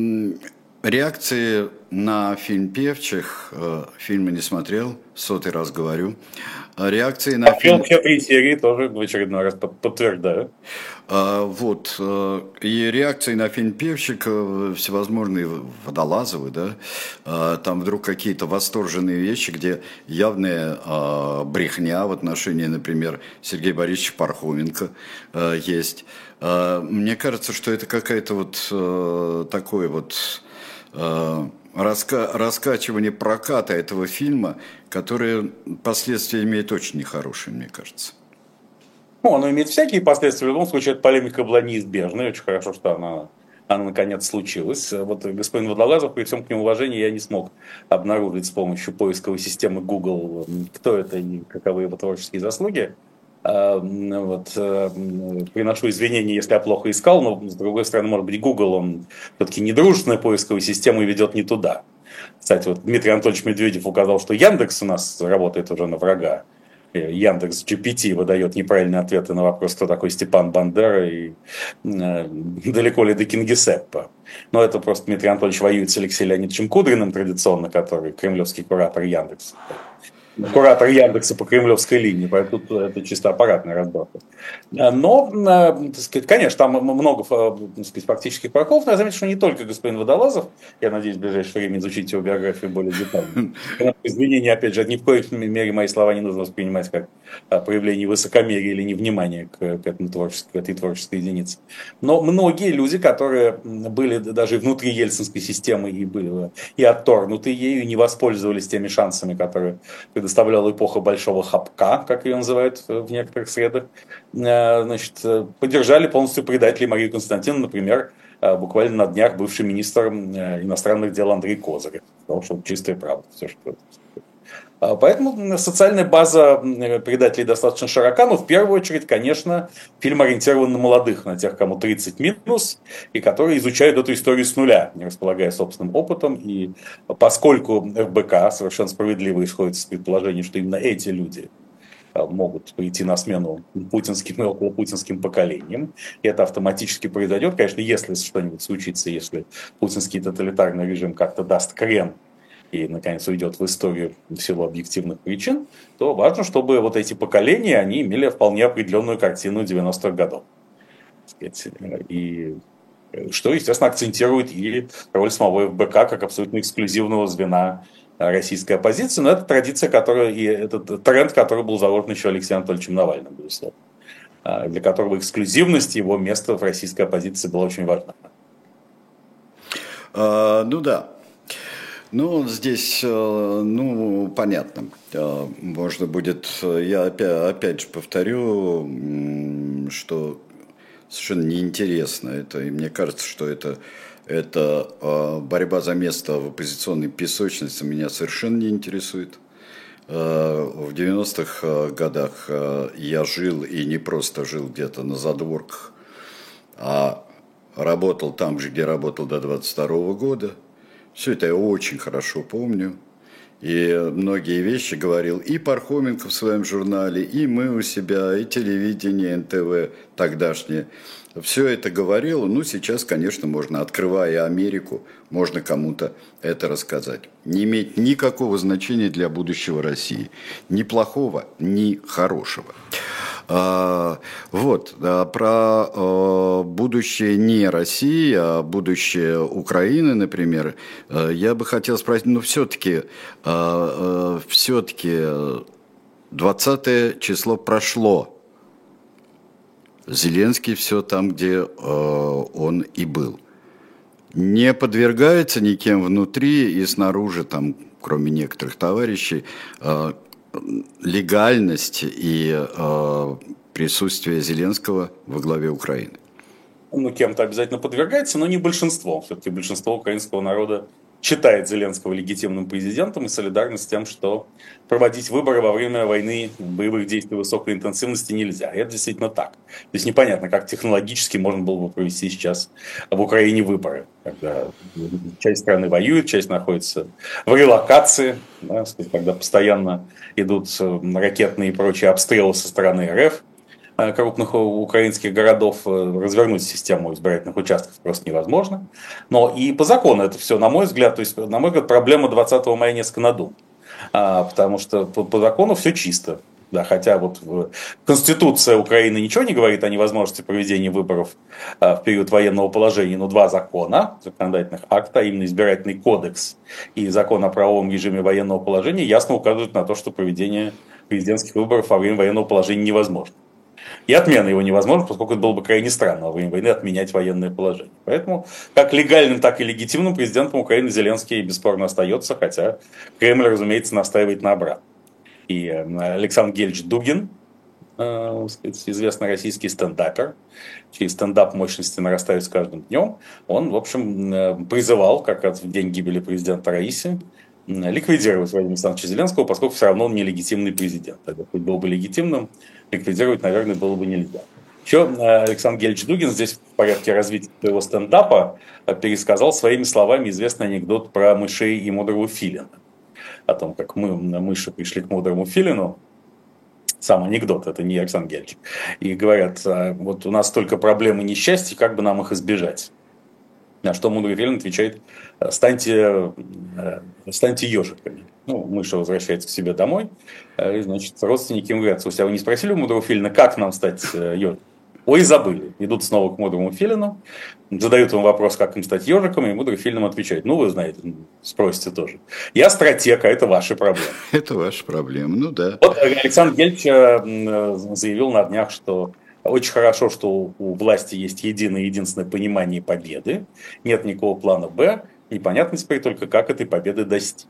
реакции на фильм «Певчих», фильма не смотрел, сотый раз говорю. Реакции на фильм... Все три серии тоже в очередной раз подтверждаю. А, вот. И реакции на фильм «Певчик» всевозможные водолазовые, да, а, там вдруг какие-то восторженные вещи, где явная а, брехня в отношении, например, Сергея Борисовича Пархоменко а, есть. А, мне кажется, что это какая-то вот а, такое вот... А, Раска... раскачивание проката этого фильма, которое последствия имеет очень нехорошие, мне кажется. Ну, оно имеет всякие последствия. В любом случае, эта полемика была неизбежной. Очень хорошо, что она, она наконец случилась. Вот господин Водолазов, при всем к нему уважении, я не смог обнаружить с помощью поисковой системы Google, кто это и каковы его творческие заслуги. Вот, приношу извинения, если я плохо искал, но, с другой стороны, может быть, Google, он все-таки недружественную поисковую систему и ведет не туда. Кстати, вот Дмитрий Анатольевич Медведев указал, что Яндекс у нас работает уже на врага. Яндекс джи пи ти выдает неправильные ответы на вопрос, кто такой Степан Бандера и э, далеко ли до Кингисеппа. Но это просто Дмитрий Анатольевич воюет с Алексеем Леонидовичем Кудриным традиционно, который кремлевский куратор Яндекса. Куратор Яндекса по кремлевской линии, поэтому это чисто аппаратная разборка. Но, так сказать, конечно, там много, так сказать, фактических проколов, но я заметил, что не только господин Водолазов, я надеюсь, в ближайшее время изучить его биографию более детально. Извинения, опять же, ни в коей мере мои слова не нужно воспринимать как проявление высокомерия или невнимания к, к, этому творчеству, к этой творческой единице. Но многие люди, которые были даже внутри ельцинской системы и были и отторгнуты ею, не воспользовались теми шансами, которые предоставляла эпоха большого хапка, как ее называют в некоторых средах, значит, поддержали полностью предателей Марию Константиновну, например, буквально на днях бывший министр иностранных дел Андрей Козырев. Потому что чистая правда. Все, что... Поэтому социальная база предателей достаточно широка, но в первую очередь, конечно, фильм ориентирован на молодых, на тех, кому тридцать минус, и которые изучают эту историю с нуля, не располагая собственным опытом. И поскольку эф бэ ка совершенно справедливо исходит из предположения, что именно эти люди могут прийти на смену путинским и околопутинским поколениям. И это автоматически произойдет, конечно, если что-нибудь случится, если путинский тоталитарный режим как-то даст крен и, наконец, уйдет в историю в силу объективных причин, то важно, чтобы вот эти поколения, они имели вполне определенную картину девяностых годов. И что, естественно, акцентирует и роль самого эф бэ ка как абсолютно эксклюзивного звена российской оппозиции, но это традиция, которая, и этот тренд, который был заложен еще Алексеем Анатольевичем Навальным, безусловно, для которого эксклюзивность его места в российской оппозиции была очень важна. А, ну да. Ну, здесь, ну, понятно. Можно будет, я опять, опять же повторю, что совершенно неинтересно это, и мне кажется, что это, это борьба за место в оппозиционной песочнице меня совершенно не интересует. В девяностых годах я жил, и не просто жил где-то на задворках, а работал там же, где работал до двадцать второго года. Все это я очень хорошо помню. И многие вещи говорил и Пархоменко в своем журнале, и мы у себя, и телевидение, эн тэ вэ тогдашнее. Все это говорило. Ну, сейчас, конечно, можно, открывая Америку, можно кому-то это рассказать. Не имеет никакого значения для будущего России. Ни плохого, ни хорошего. А, вот, а, про а, будущее не России, а будущее Украины, например, а, я бы хотел спросить, ну, все-таки, а, а, все-таки двадцатое число прошло. Зеленский все там, где э, он и был. Не подвергается никем внутри и снаружи, там, кроме некоторых товарищей, э, легальность и э, присутствие Зеленского во главе Украины. Ну, кем-то обязательно подвергается, но не большинством. Все-таки большинство украинского народа считает Зеленского легитимным президентом и солидарно с тем, что проводить выборы во время войны, боевых действий высокой интенсивности нельзя. И это действительно так. То есть непонятно, как технологически можно было бы провести сейчас в Украине выборы, когда часть страны воюет, часть находится в релокации, да, когда постоянно идут ракетные и прочие обстрелы со стороны эр эф крупных украинских городов, развернуть систему избирательных участков просто невозможно. Но и по закону это все, на мой взгляд, то есть, на мой взгляд, проблема двадцатого мая несколько надумана. А, потому что по, по закону все чисто. Да, хотя вот Конституция Украины ничего не говорит о невозможности проведения выборов а, в период военного положения, но два закона, законодательных акта, а именно избирательный кодекс и закон о правовом режиме военного положения, ясно указывают на то, что проведение президентских выборов во время военного положения невозможно. И отмена его невозможна, поскольку это было бы крайне странно во время войны отменять военное положение. Поэтому как легальным, так и легитимным президентом Украины Зеленский бесспорно остается, хотя Кремль, разумеется, настаивает на обратном. И Александр Гельевич Дугин, э, известный российский стендапер, чей стендап мощности нарастают с каждым днем, он, в общем, призывал, как раз в день гибели президента Раиси, ликвидировать Владимира Александровича Зеленского, поскольку все равно он нелегитимный президент. Тогда хоть был бы легитимным, ликвидировать, наверное, было бы нельзя. Еще Александр Гельевич Дугин здесь в порядке развития своего стендапа пересказал своими словами известный анекдот про мышей и мудрого филина. О том, как мы, мыши, пришли к мудрому филину. Сам анекдот, это не Александр Гельевич. И говорят, вот у нас столько проблем и несчастий, как бы нам их избежать? На что мудрый филин отвечает, станьте, станьте ежиками. Ну, мыши возвращаются к себе домой, и, значит, родственники им говорят, слушайте, а вы не спросили у мудрого филина, как нам стать ежиком? Ой, забыли. Идут снова к мудрому филину, задают ему вопрос, как им стать ежиком, и мудрый филин отвечает, ну, вы знаете, спросите тоже. Я стратег, а это ваши проблемы. Это ваши проблемы, ну да. Вот Александр Гельевич заявил на днях, что очень хорошо, что у власти есть единое, единственное понимание победы, нет никакого плана «Б», непонятно теперь только, как этой победы достичь.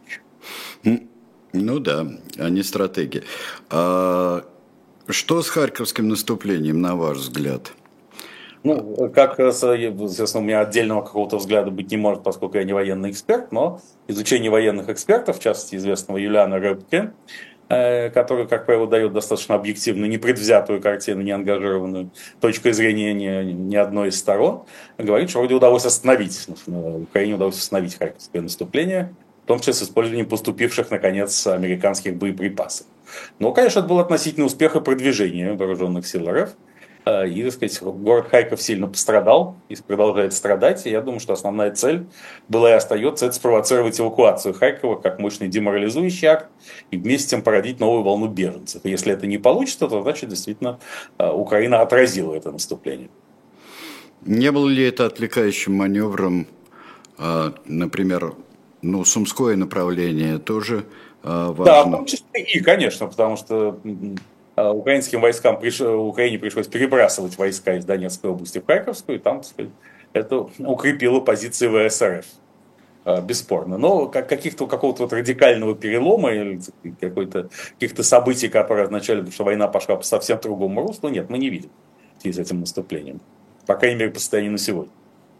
Ну да, они стратеги. А что с харьковским наступлением, на ваш взгляд? Ну, как, естественно, у меня отдельного какого-то взгляда быть не может, поскольку я не военный эксперт, но изучение военных экспертов, в частности, известного Юлиана Репке, который, как правило, дает достаточно объективную, непредвзятую картину, неангажированную точку зрения ни, ни одной из сторон, говорит, что вроде удалось остановить, Украине удалось остановить харьковское наступление, в том числе с использованием поступивших, наконец, американских боеприпасов. Но, конечно, это был относительный успех и продвижение вооруженных сил РФ. И, так сказать, город Харьков сильно пострадал и продолжает страдать. И я думаю, что основная цель была и остается — это спровоцировать эвакуацию Харькова как мощный деморализующий акт и вместе с тем породить новую волну беженцев. И если это не получится, то значит действительно Украина отразила это наступление. Не было ли это отвлекающим маневром, например, ну, Сумское направление тоже важно? Да, в том числе и, конечно, потому что украинским войскам, Украине пришлось перебрасывать войска из Донецкой области в Харьковскую, и там, так сказать, это укрепило позиции ВСРФ, бесспорно. Но как каких-то, какого-то вот радикального перелома или какой-то, каких-то событий, которые означали, что война пошла по совсем другому руслу, нет, мы не видим в связи с этим наступлением. По крайней мере, по состоянию на сегодня.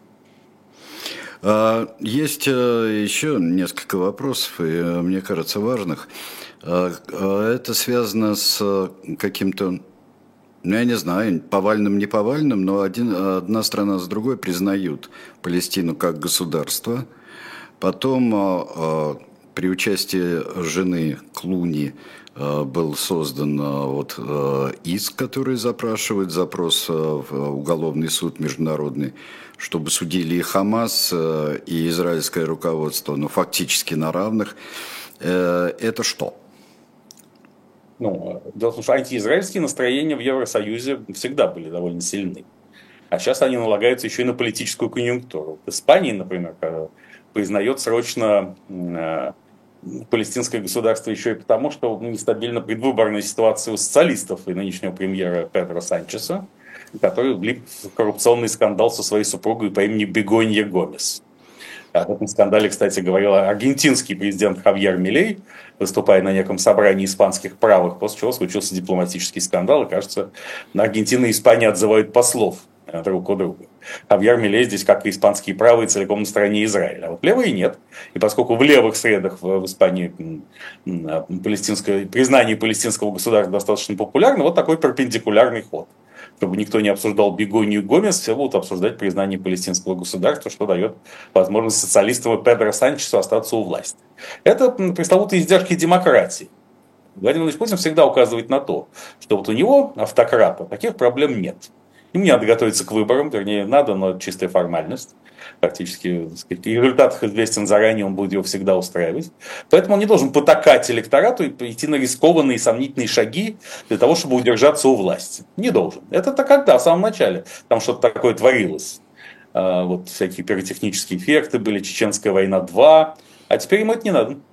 Есть еще несколько вопросов, и, мне кажется, важных. Это связано с каким-то, ну, я не знаю, повальным, не повальным, но один, одна страна с другой признают Палестину как государство. Потом при участии жены Клуни был создан вот иск, который запрашивает запрос в уголовный суд международный, чтобы судили и Хамас, и израильское руководство, но фактически на равных. Это что? Ну, дело в том, что антиизраильские настроения в Евросоюзе всегда были довольно сильны. А сейчас они налагаются еще и на политическую конъюнктуру. В Испании, например, признает срочно палестинское государство еще и потому, что нестабильна предвыборная ситуация у социалистов и нынешнего премьера Педро Санчеса, который влип в коррупционный скандал со своей супругой по имени Бегонья Гомес. Об этом скандале, кстати, говорил аргентинский президент Хавьер Милей, выступая на неком собрании испанских правых, после чего случился дипломатический скандал, и, кажется, Аргентина и Испания отзывают послов друг у друга. Хавьер Милей здесь, как и испанские правые, целиком на стороне Израиля. А вот левые нет. И поскольку в левых средах в Испании палестинское, признание палестинского государства достаточно популярно, вот такой перпендикулярный ход. Чтобы никто не обсуждал Бегонью Гомес, все будут обсуждать признание палестинского государства, что дает возможность социалистам и Педро Санчесу остаться у власти. Это пресловутые издержки демократии. Владимир Владимирович Путин всегда указывает на то, что вот у него, автократа, таких проблем нет. Им не надо готовиться к выборам, вернее, надо, но это чистая формальность. Практически, так сказать, результат их известен заранее, он будет его всегда устраивать. Поэтому он не должен потакать электорату и идти на рискованные и сомнительные шаги для того, чтобы удержаться у власти. Не должен. Это-то когда? В самом начале. Там что-то такое творилось. Вот всякие пиротехнические эффекты были, Чеченская война два. А теперь ему это не надо.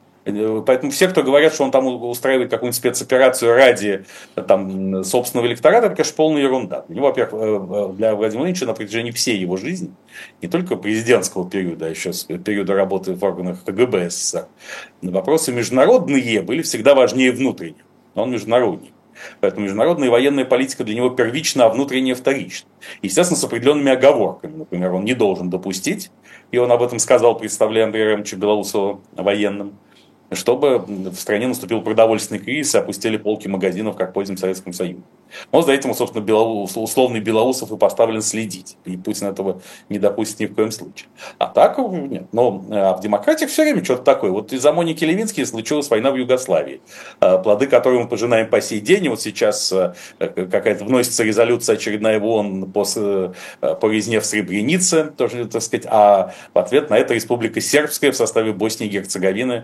Поэтому все, кто говорят, что он там устраивает какую-нибудь спецоперацию ради там, собственного электората, это, конечно, полная ерунда. У него, во-первых, для Владимира Владимировича на протяжении всей его жизни, не только президентского периода, а еще с периода работы в органах КГБ СССР, вопросы международные были всегда важнее внутренних. Но он международник. Поэтому международная и военная политика для него первична, а внутренняя вторична. Естественно, с определенными оговорками. Например, он не должен допустить, и он об этом сказал, представляя Андрея Ремовича Белоусова военным, чтобы в стране наступил продовольственный кризис и опустили полки магазинов, как в позднем Советском Союзе. Но за этим, собственно, Белоус, условный Белоусов и поставлен следить. И Путин этого не допустит ни в коем случае. А так нет. Но а в демократиях все время что-то такое. Вот из-за Моники Левински случилась война в Югославии, плоды которой мы пожинаем по сей день. И вот сейчас какая-то вносится резолюция очередная в ООН по, по резне в Сребренице, тоже, так сказать, а в ответ на это Республика Сербская в составе Боснии и Герцеговины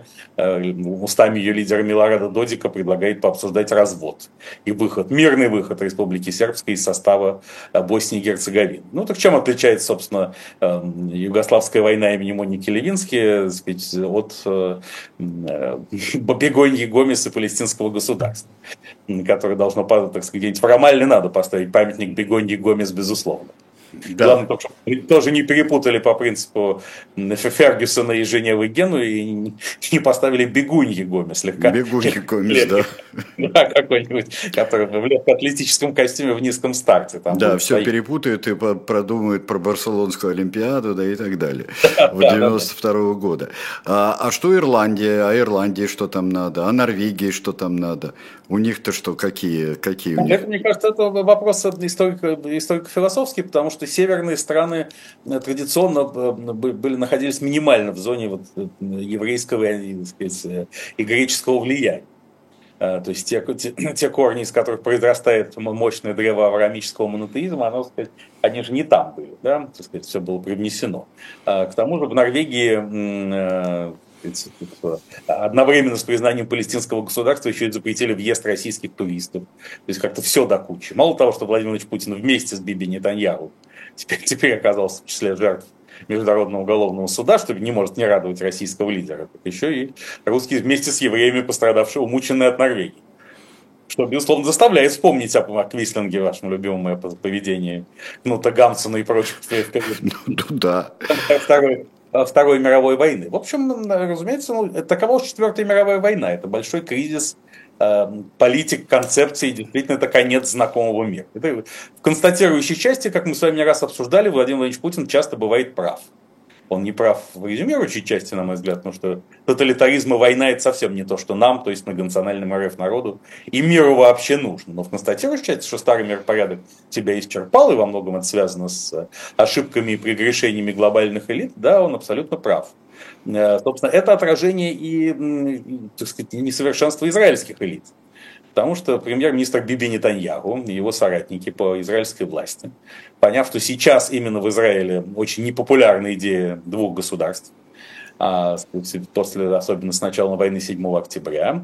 устами ее лидера Милорада Додика предлагает пообсуждать развод и выход, мирный выход Республики Сербской из состава Боснии и Герцеговины. Ну так чем отличается, собственно, Югославская война имени Моники Левински, сказать, от Бегоньи Гомес и палестинского государства, которое должно, так сказать, формально надо поставить памятник Бегоньи Гомес, безусловно. Да. Главное, только, чтобы тоже не перепутали по принципу Фергюсона и Женевы Гену и не поставили Бегуньи Гомес слегка. Бегуньи Гомес, да. Да, какой-нибудь, который в легкоатлетическом костюме в низком старте. Там да, все стоять. Перепутают и продумают про Барселонскую Олимпиаду, да и так далее. В девяносто второго года. А, а что Ирландия? А Ирландии что там надо? А Норвегии что там надо? У них-то что, какие, какие у них? Это, мне кажется, это вопрос историко- историко-философский, потому что северные страны традиционно были, находились минимально в зоне вот еврейского, так сказать, и греческого влияния. То есть те, те, те корни, из которых произрастает мощное древо авраамического монотеизма, оно, так сказать, они же не там были, да, так сказать, все было привнесено. К тому же в Норвегии одновременно с признанием палестинского государства еще и запретили въезд российских туристов. То есть как-то все до кучи. Мало того, что Владимир Владимирович Путин вместе с Биби Нетаньяху теперь, теперь оказался в числе жертв Международного уголовного суда, что не может не радовать российского лидера, так еще и русские вместе с евреями, пострадавшие, умученные от Норвегии. Что, безусловно, заставляет вспомнить о Квислинге, вашем любимом поведении Кнута Гамсуна и прочих. Ну да. Второй, Второй мировой войны. В общем, разумеется, ну, такова уж Четвертая мировая война. Это большой кризис э, политик, концепции. Действительно, это конец знакомого мира. Это в констатирующей части, как мы с вами не раз обсуждали, Владимир Владимирович Путин часто бывает прав. Он не прав в резюмирующей части, на мой взгляд, потому что тоталитаризм и война – это совсем не то, что нам, то есть многонациональному РФ народу, и миру вообще нужно. Но в констатирующей части, что старый миропорядок тебя исчерпал, и во многом это связано с ошибками и прегрешениями глобальных элит, да, он абсолютно прав. Собственно, это отражение и, так сказать, несовершенства израильских элит. Потому что премьер-министр Биби Нетаньяху и его соратники по израильской власти, поняв, что сейчас именно в Израиле очень непопулярна идея двух государств, после, особенно с начала войны седьмого октября,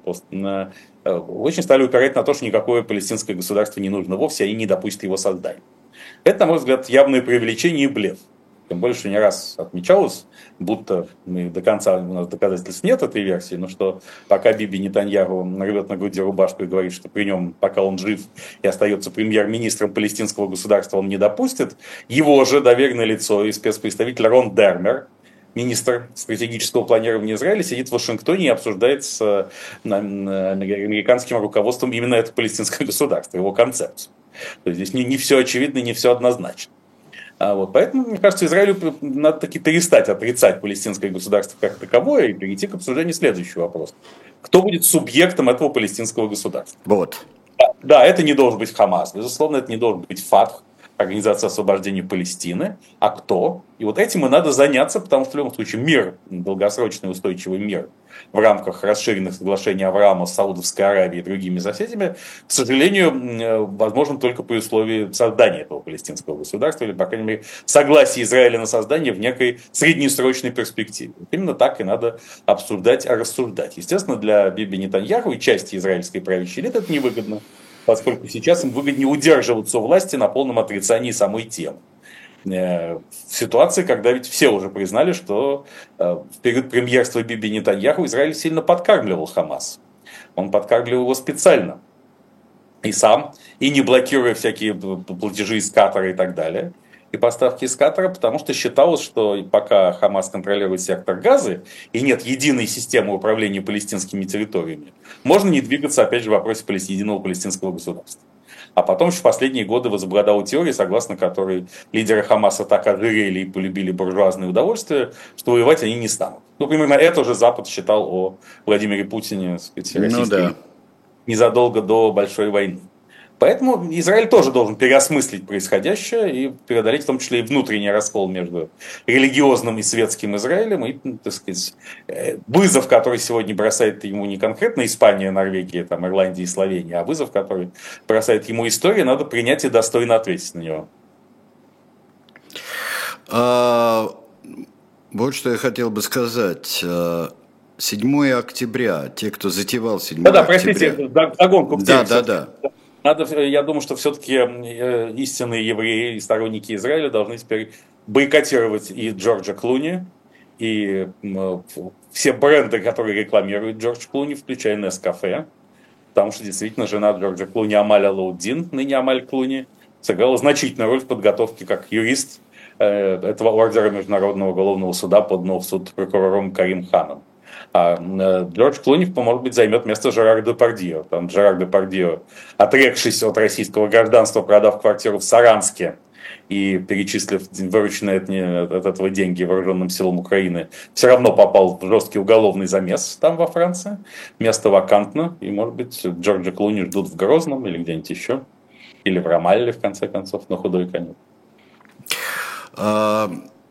очень стали упирать на то, что никакое палестинское государство не нужно вовсе, они не допустят его создания. Это, на мой взгляд, явное преувеличение и блеф. Тем более, что не раз отмечалось, будто мы до конца, у нас доказательств нет этой версии, но что пока Биби Нетаньяху рвет на груди рубашку и говорит, что при нем, пока он жив и остается премьер-министром палестинского государства, он не допустит, его же доверенное лицо и спецпредставитель Рон Дермер, министр стратегического планирования Израиля, сидит в Вашингтоне и обсуждает с американским руководством именно это палестинское государство, его концепцию. То есть здесь не, не все очевидно, не все однозначно. А вот, поэтому, мне кажется, Израилю надо таки перестать отрицать палестинское государство как таковое и перейти к обсуждению следующего вопроса. Кто будет субъектом этого палестинского государства? Вот. Да, да, это не должен быть Хамас, безусловно, это не должен быть ФАТХ, Организация освобождения Палестины. А кто? И вот этим и надо заняться, потому что в любом случае мир, долгосрочный устойчивый мир в рамках расширенных соглашений Авраама с Саудовской Аравией и другими соседями, к сожалению, возможен только при условии создания этого палестинского государства, или, по крайней мере, согласия Израиля на создание в некой среднесрочной перспективе. Именно так и надо обсуждать, а рассуждать. Естественно, для Биби Нетаньяху и части израильской правящей элиты это невыгодно, поскольку сейчас им выгоднее удерживаться у власти на полном отрицании самой темы. В ситуации, когда ведь все уже признали, что в период премьерства Биби Нетаньяху Израиль сильно подкармливал Хамас. Он подкармливал его специально. И сам, и не блокируя всякие платежи из Катара и так далее. И поставки из Катара, потому что считалось, что пока Хамас контролирует сектор Газы и нет единой системы управления палестинскими территориями, можно не двигаться, опять же, в вопросе единого палестинского государства. А потом еще в последние годы возобладала теория, согласно которой лидеры Хамаса так ожирели и полюбили буржуазные удовольствия, что воевать они не станут. Ну, примерно это уже Запад считал о Владимире Путине, так сказать, российской, ну, да, незадолго до Большой войны. Поэтому Израиль тоже должен переосмыслить происходящее и преодолеть в том числе и внутренний раскол между религиозным и светским Израилем. И, так сказать, вызов, который сегодня бросает ему не конкретно Испания, Норвегия, там, Ирландия и Словения, а вызов, который бросает ему история, надо принять и достойно ответить на него. А, вот что я хотел бы сказать. седьмого октября, те, кто затевал седьмого да, октября... Да, простите, догонку. Да, да, да. Надо, я думаю, что все-таки истинные евреи и сторонники Израиля должны теперь бойкотировать и Джорджа Клуни, и все бренды, которые рекламируют Джордж Клуни, включая Нескафе, потому что действительно жена Джорджа Клуни, Амаль Алауддин, ныне Амаль Клуни, сыграла значительную роль в подготовке как юрист этого ордера Международного уголовного суда, поданного в суд прокурором Карим Ханом. А Джордж Клуни, может быть, займет место Жерара Депардье. Там Жерар Депардье, отрекшись от российского гражданства, продав квартиру в Саранске и перечислив вырученные от, от этого деньги вооруженным силам Украины, все равно попал в жесткий уголовный замес там во Франции. Место вакантно, и, может быть, Джорджа Клуни ждут в Грозном или где-нибудь еще. Или в Рамалле, в конце концов, на худой конец.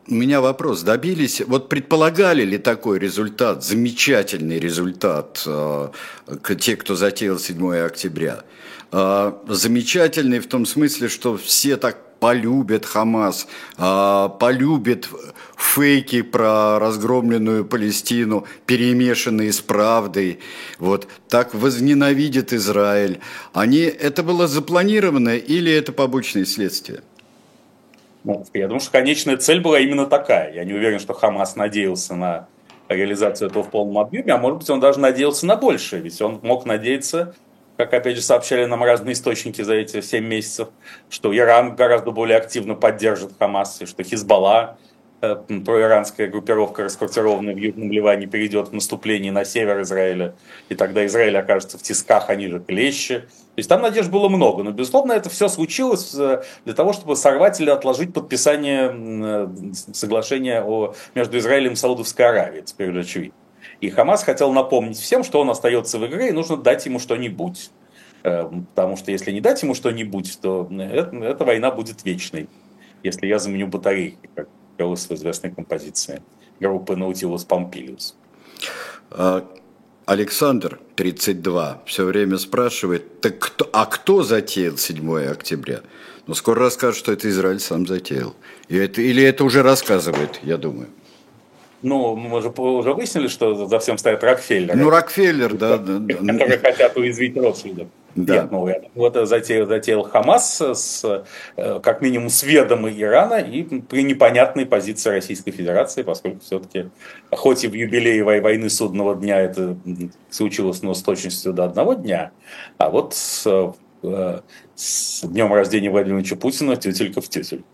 У меня вопрос. Добились, вот предполагали ли такой результат, замечательный результат, э, к- те, кто затеял седьмое октября? Э, замечательный в том смысле, что все так полюбят Хамас, э, полюбят фейки про разгромленную Палестину, перемешанные с правдой, вот, так возненавидят Израиль. Они, это было запланировано или это побочные следствия? Ну, я думаю, что конечная цель была именно такая. Я не уверен, что Хамас надеялся на реализацию этого в полном объеме, а может быть, он даже надеялся на большее. Ведь он мог надеяться, как опять же сообщали нам разные источники за эти семь месяцев, что Иран гораздо более активно поддержит Хамас, и что Хизбалла, э, проиранская группировка, расквартированная в Южном Ливане, перейдет в наступление на север Израиля, и тогда Израиль окажется в тисках, они же клещи. То есть там надежд было много, но, безусловно, это все случилось э, для того, чтобы сорвать или отложить подписание э, соглашения о, между Израилем и Саудовской Аравией, теперь уже очевидно. И Хамас хотел напомнить всем, что он остается в игре, и нужно дать ему что-нибудь. Э, Потому что если не дать ему что-нибудь, то это- эта война будет вечной. Если я заменю батарейки, как говорилось в известной композиции группы Наутилус Помпилиус. А, Александр, тридцать два, все время спрашивает, так кто, а кто затеял седьмое октября? Ну, скоро расскажут, что это Израиль сам затеял. И это, или это уже рассказывает, я думаю. Ну, мы же уже выяснили, что за всем стоят Рокфеллеры, Ну, Рокфеллер, да, да, да. которые хотят уязвить Ротшильдов. Да. Нет, ну, это- вот затеял, затеял Хамас с, э, как минимум, с ведома Ирана и при непонятной позиции Российской Федерации, поскольку все-таки, хоть и в юбилее вой- войны судного дня это м, случилось, но с точностью до одного дня, а вот с, э, с днем рождения Владимира Владимировича Путина тютелька в тютельку.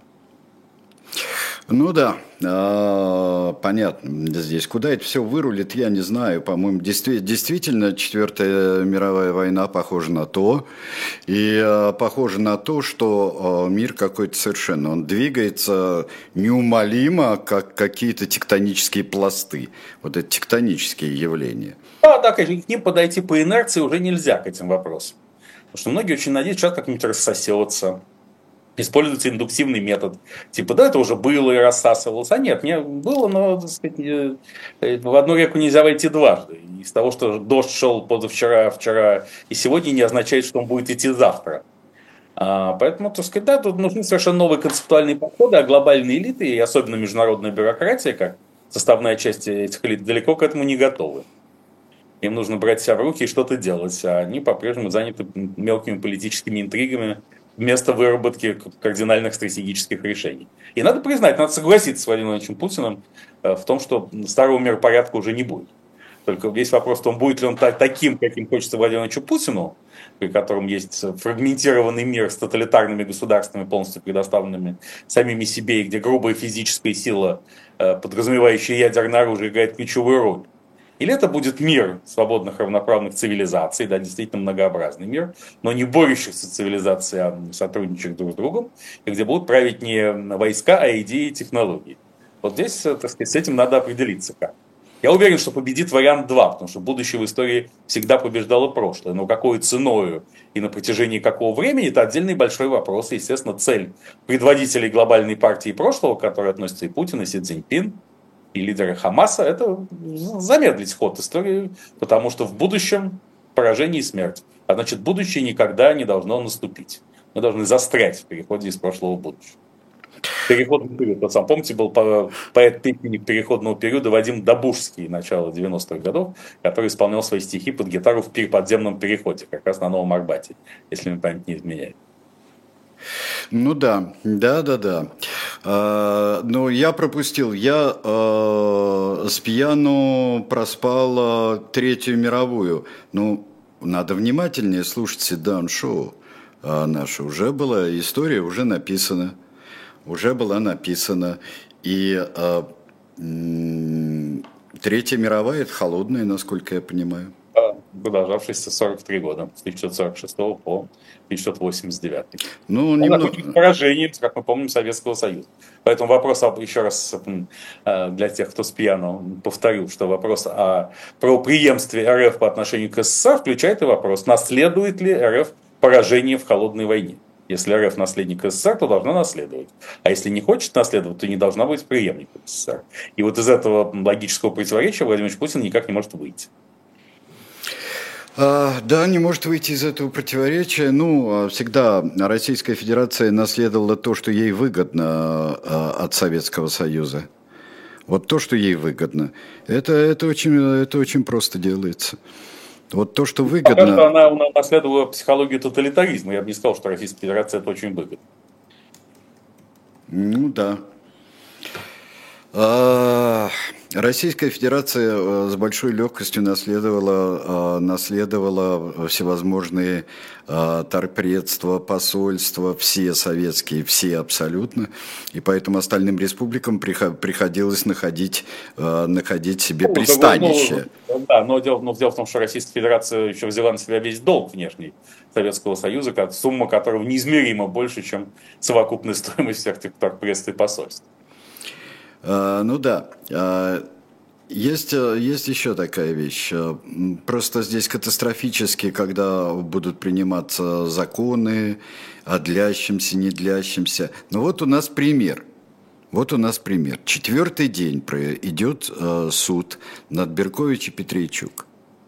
Ну да, а, понятно здесь. Куда это все вырулит, я не знаю. По-моему, действи- действительно, Четвертая мировая война похожа на то. И а, похоже на то, что а, мир какой-то совершенно, он двигается неумолимо, как какие-то тектонические пласты. Вот это тектонические явления. Да, да, конечно, к ним подойти по инерции уже нельзя к этим вопросам. Потому что многие очень надеются, что человек как-нибудь рассосется. Используется индуктивный метод. Типа, да, это уже было и рассасывалось. А нет, не было, но, так сказать, не- э, в одну реку нельзя войти дважды. И из того, что дождь шел позавчера, вчера и сегодня, не означает, что он будет идти завтра. А, поэтому, так сказать, да, тут нужны совершенно новые концептуальные подходы, а глобальные элиты, и особенно международная бюрократия, как составная часть этих элит, далеко к этому не готовы. Им нужно брать себя в руки и что-то делать, а они по-прежнему заняты мелкими политическими интригами вместо выработки кардинальных стратегических решений. И надо признать, надо согласиться с Владимиром Владимировичем Путиным э, в том, что старого миропорядка уже не будет. Только весь вопрос в том, будет ли он та- таким, каким хочется Владимиру Владимировичу Путину, при котором есть фрагментированный мир с тоталитарными государствами, полностью предоставленными самими себе, и где грубая физическая сила, э, подразумевающая ядерное оружие, играет ключевую роль. Или это будет мир свободных равноправных цивилизаций, да, действительно многообразный мир, но не борющихся цивилизаций, а сотрудничающих друг с другом, и где будут править не войска, а идеи и технологии. Вот здесь, так сказать, с этим надо определиться как. Я уверен, что победит вариант два, потому что будущее в истории всегда побеждало прошлое. Но какой ценою и на протяжении какого времени, это отдельный большой вопрос. И, естественно, цель предводителей глобальной партии прошлого, к которой относятся и Путин, и Си Цзиньпин, и лидеры Хамаса, это замедлить ход истории, потому что в будущем поражение и смерть. А значит, будущее никогда не должно наступить. Мы должны застрять в переходе из прошлого в будущее. Переходный период. Вот сам помните, был поэт-песенник переходного периода Вадим Добужский, начала девяностых годов, который исполнял свои стихи под гитару в подземном переходе, как раз на Новом Арбате, если мне память не изменяет. Ну да, да, да, да. А, но я пропустил, я а, с пьяну проспал а, Третью мировую. Ну, надо внимательнее слушать sit-down-шоу а, наше. Уже была история, уже написана. Уже была написана. И а, м, Третья мировая – это холодная, насколько я понимаю. Продолжавшийся сорок три года, с тысяча девятьсот сорок шестого по тысяча девятьсот восемьдесят девятый. Ну, Он немного... закончился поражением, как мы помним, Советского Союза. Поэтому вопрос, еще раз для тех, кто с пьяну, повторю, что вопрос о правопреемстве эр эф по отношению к эс эс эс эр включает и вопрос, наследует ли эр эф поражение в холодной войне. Если РФ наследник СССР, то должна наследовать. А если не хочет наследовать, то не должна быть преемником СССР. И вот из этого логического противоречия Владимир Путин никак не может выйти. А, да, не может выйти из этого противоречия. Ну, всегда Российская Федерация наследовала то, что ей выгодно от Советского Союза. Вот то, что ей выгодно. Это, это, очень, это очень просто делается. Вот то, что выгодно... Пока что она унаследовала психологию тоталитаризма. Я бы не сказал, что Российская Федерация это очень выгодно. Ну да. А, Российская Федерация с большой легкостью наследовала, наследовала всевозможные торпредства, посольства, все советские, все абсолютно. И поэтому остальным республикам приходилось находить, находить себе ну, пристанище. Ну, да, но дело, но дело в том, что Российская Федерация еще взяла на себя весь долг внешний Советского Союза, сумма которого неизмеримо больше, чем совокупная стоимость всех тех торпредств и посольств. А, ну да. А, есть, есть еще такая вещь. Просто здесь катастрофически, когда будут приниматься законы о длящемся, не длящемся. Но вот у нас пример. Вот у нас пример. Четвертый день идет э, суд над Беркович и Петрейчук.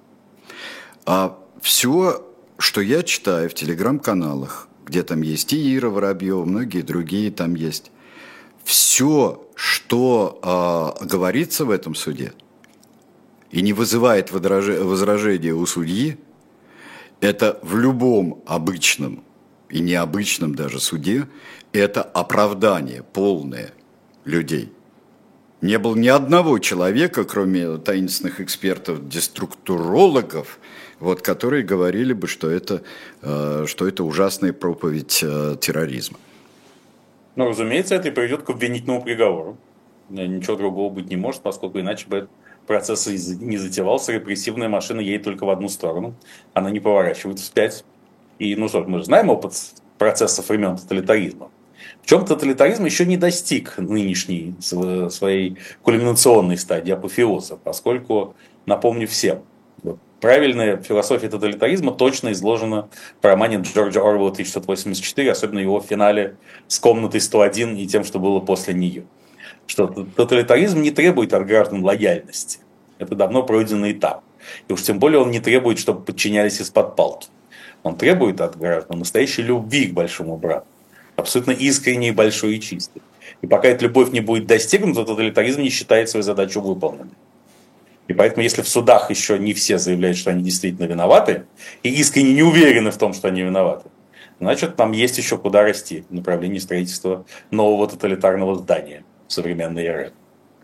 А все, что я читаю в телеграм-каналах, где там есть и Ира Воробьева, многие другие там есть, все, что э, говорится в этом суде и не вызывает возражения у судьи, это в любом обычном и необычном даже суде, это оправдание полное людей. Не было ни одного человека, кроме таинственных экспертов, деструктурологов, вот, которые говорили бы, что это, э, что это ужасная проповедь э, терроризма. Ну, разумеется, это и приведет к обвинительному приговору. Ничего другого быть не может, поскольку иначе бы этот процесс не затевался. Репрессивная машина едет только в одну сторону. Она не поворачивает вспять. И, ну что, мы же знаем опыт процессов времен тоталитаризма. В чем тоталитаризм еще не достиг нынешней своей кульминационной стадии апофеоза, поскольку, напомню всем, правильная философия тоталитаризма точно изложена в романе Джорджа Оруэлла тысяча девятьсот восемьдесят четыре, особенно его в финале с комнатой сто один и тем, что было после нее. Что тоталитаризм не требует от граждан лояльности. Это давно пройденный этап. И уж тем более он не требует, чтобы подчинялись из-под палки. Он требует от граждан настоящей любви к большому брату. Абсолютно искренней, большой и чистой. И пока эта любовь не будет достигнута, тоталитаризм не считает свою задачу выполненной. И поэтому, если в судах еще не все заявляют, что они действительно виноваты, и искренне не уверены в том, что они виноваты, значит, нам есть еще куда расти в направлении строительства нового тоталитарного здания в современной эре.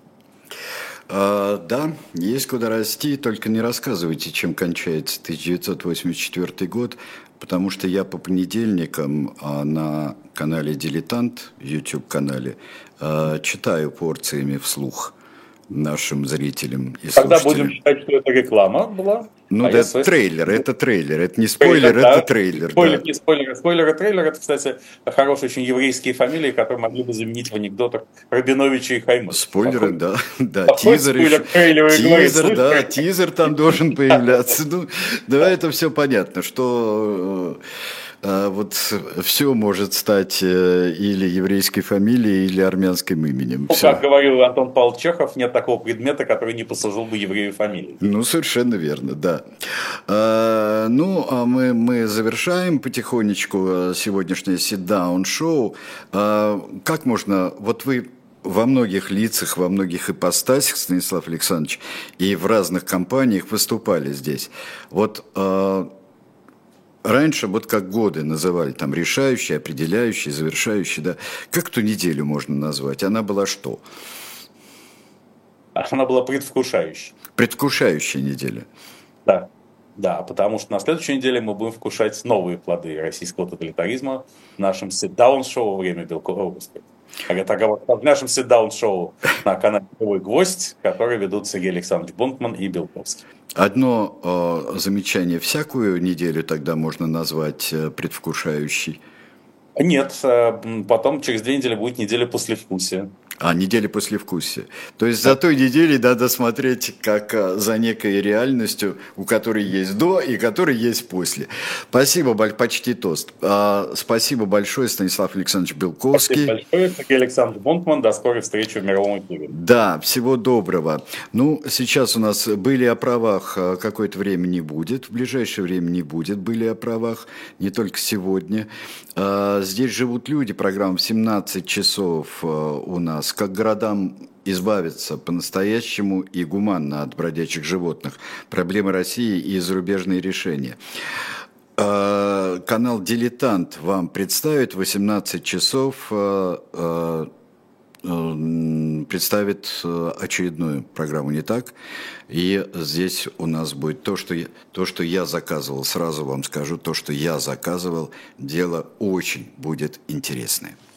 А, да, есть куда расти, только не рассказывайте, чем кончается тысяча девятьсот восемьдесят четвёртый год, потому что я по понедельникам а, на канале «Дилетант», YouTube-канале, а, читаю порциями вслух нашим зрителям и Тогда слушателям. Будем считать, что это реклама была. Ну а да, это трейлер, это трейлер, это не спойлер, трейлер, это да. трейлер. Спойлер, да. не спойлер, спойлер и трейлер, это, кстати, хорошие очень еврейские фамилии, которые могли бы заменить в анекдотах Рабиновича и Хаймана. Спойлеры, да, да, Какой тизер, спойлер, трейлер, тизер, говорит, да, тизер там должен появляться. Ну, да, это все понятно, что э, вот все может стать э, или еврейской фамилией, или армянским именем. Ну, Всё. как говорил Антон Павлович Чехов, нет такого предмета, который не послужил бы еврею фамилии. Ну, совершенно верно, да. А, ну, а мы, мы завершаем потихонечку сегодняшнее sit-down-шоу. А, как можно, вот вы во многих лицах, во многих ипостасях, Станислав Александрович, и в разных компаниях выступали здесь. Вот а, раньше, вот как годы называли, там, решающий, определяющий, завершающий, да. Как ту неделю можно назвать? Она была что? Она была предвкушающей. Предвкушающая неделя. Да. Да, потому что на следующей неделе мы будем вкушать новые плоды российского тоталитаризма в нашем sit-down-шоу во время Белкового выпуска. В нашем sit-down-шоу на канале «Живой гвоздь», который ведут Сергей Александрович Бунтман и Белковский. Одно э, замечание: всякую неделю тогда можно назвать э, предвкушающей? Нет, потом через две недели будет неделя послевкусия. А, неделя послевкусия. То есть за той неделей надо смотреть как а, за некой реальностью, у которой есть до и которой есть после. Спасибо, почти тост. А, спасибо большое, Станислав Александрович Белковский. Спасибо большое, Сергей Александрович Бунтман. До скорой встречи в мировом эфире. Да, всего доброго. Ну, сейчас у нас «Были о правах» какое-то время не будет, в ближайшее время не будет «Были о правах», не только сегодня. Здесь живут люди, программа в семнадцать часов у нас. Как городам избавиться по-настоящему и гуманно от бродячих животных. Проблемы России и зарубежные решения. Канал «Дилетант» вам представит в восемнадцать часов, представит очередную программу «Не так». И здесь у нас будет то, что я, то, что я заказывал. Сразу вам скажу, то, что я заказывал, дело очень будет интересное.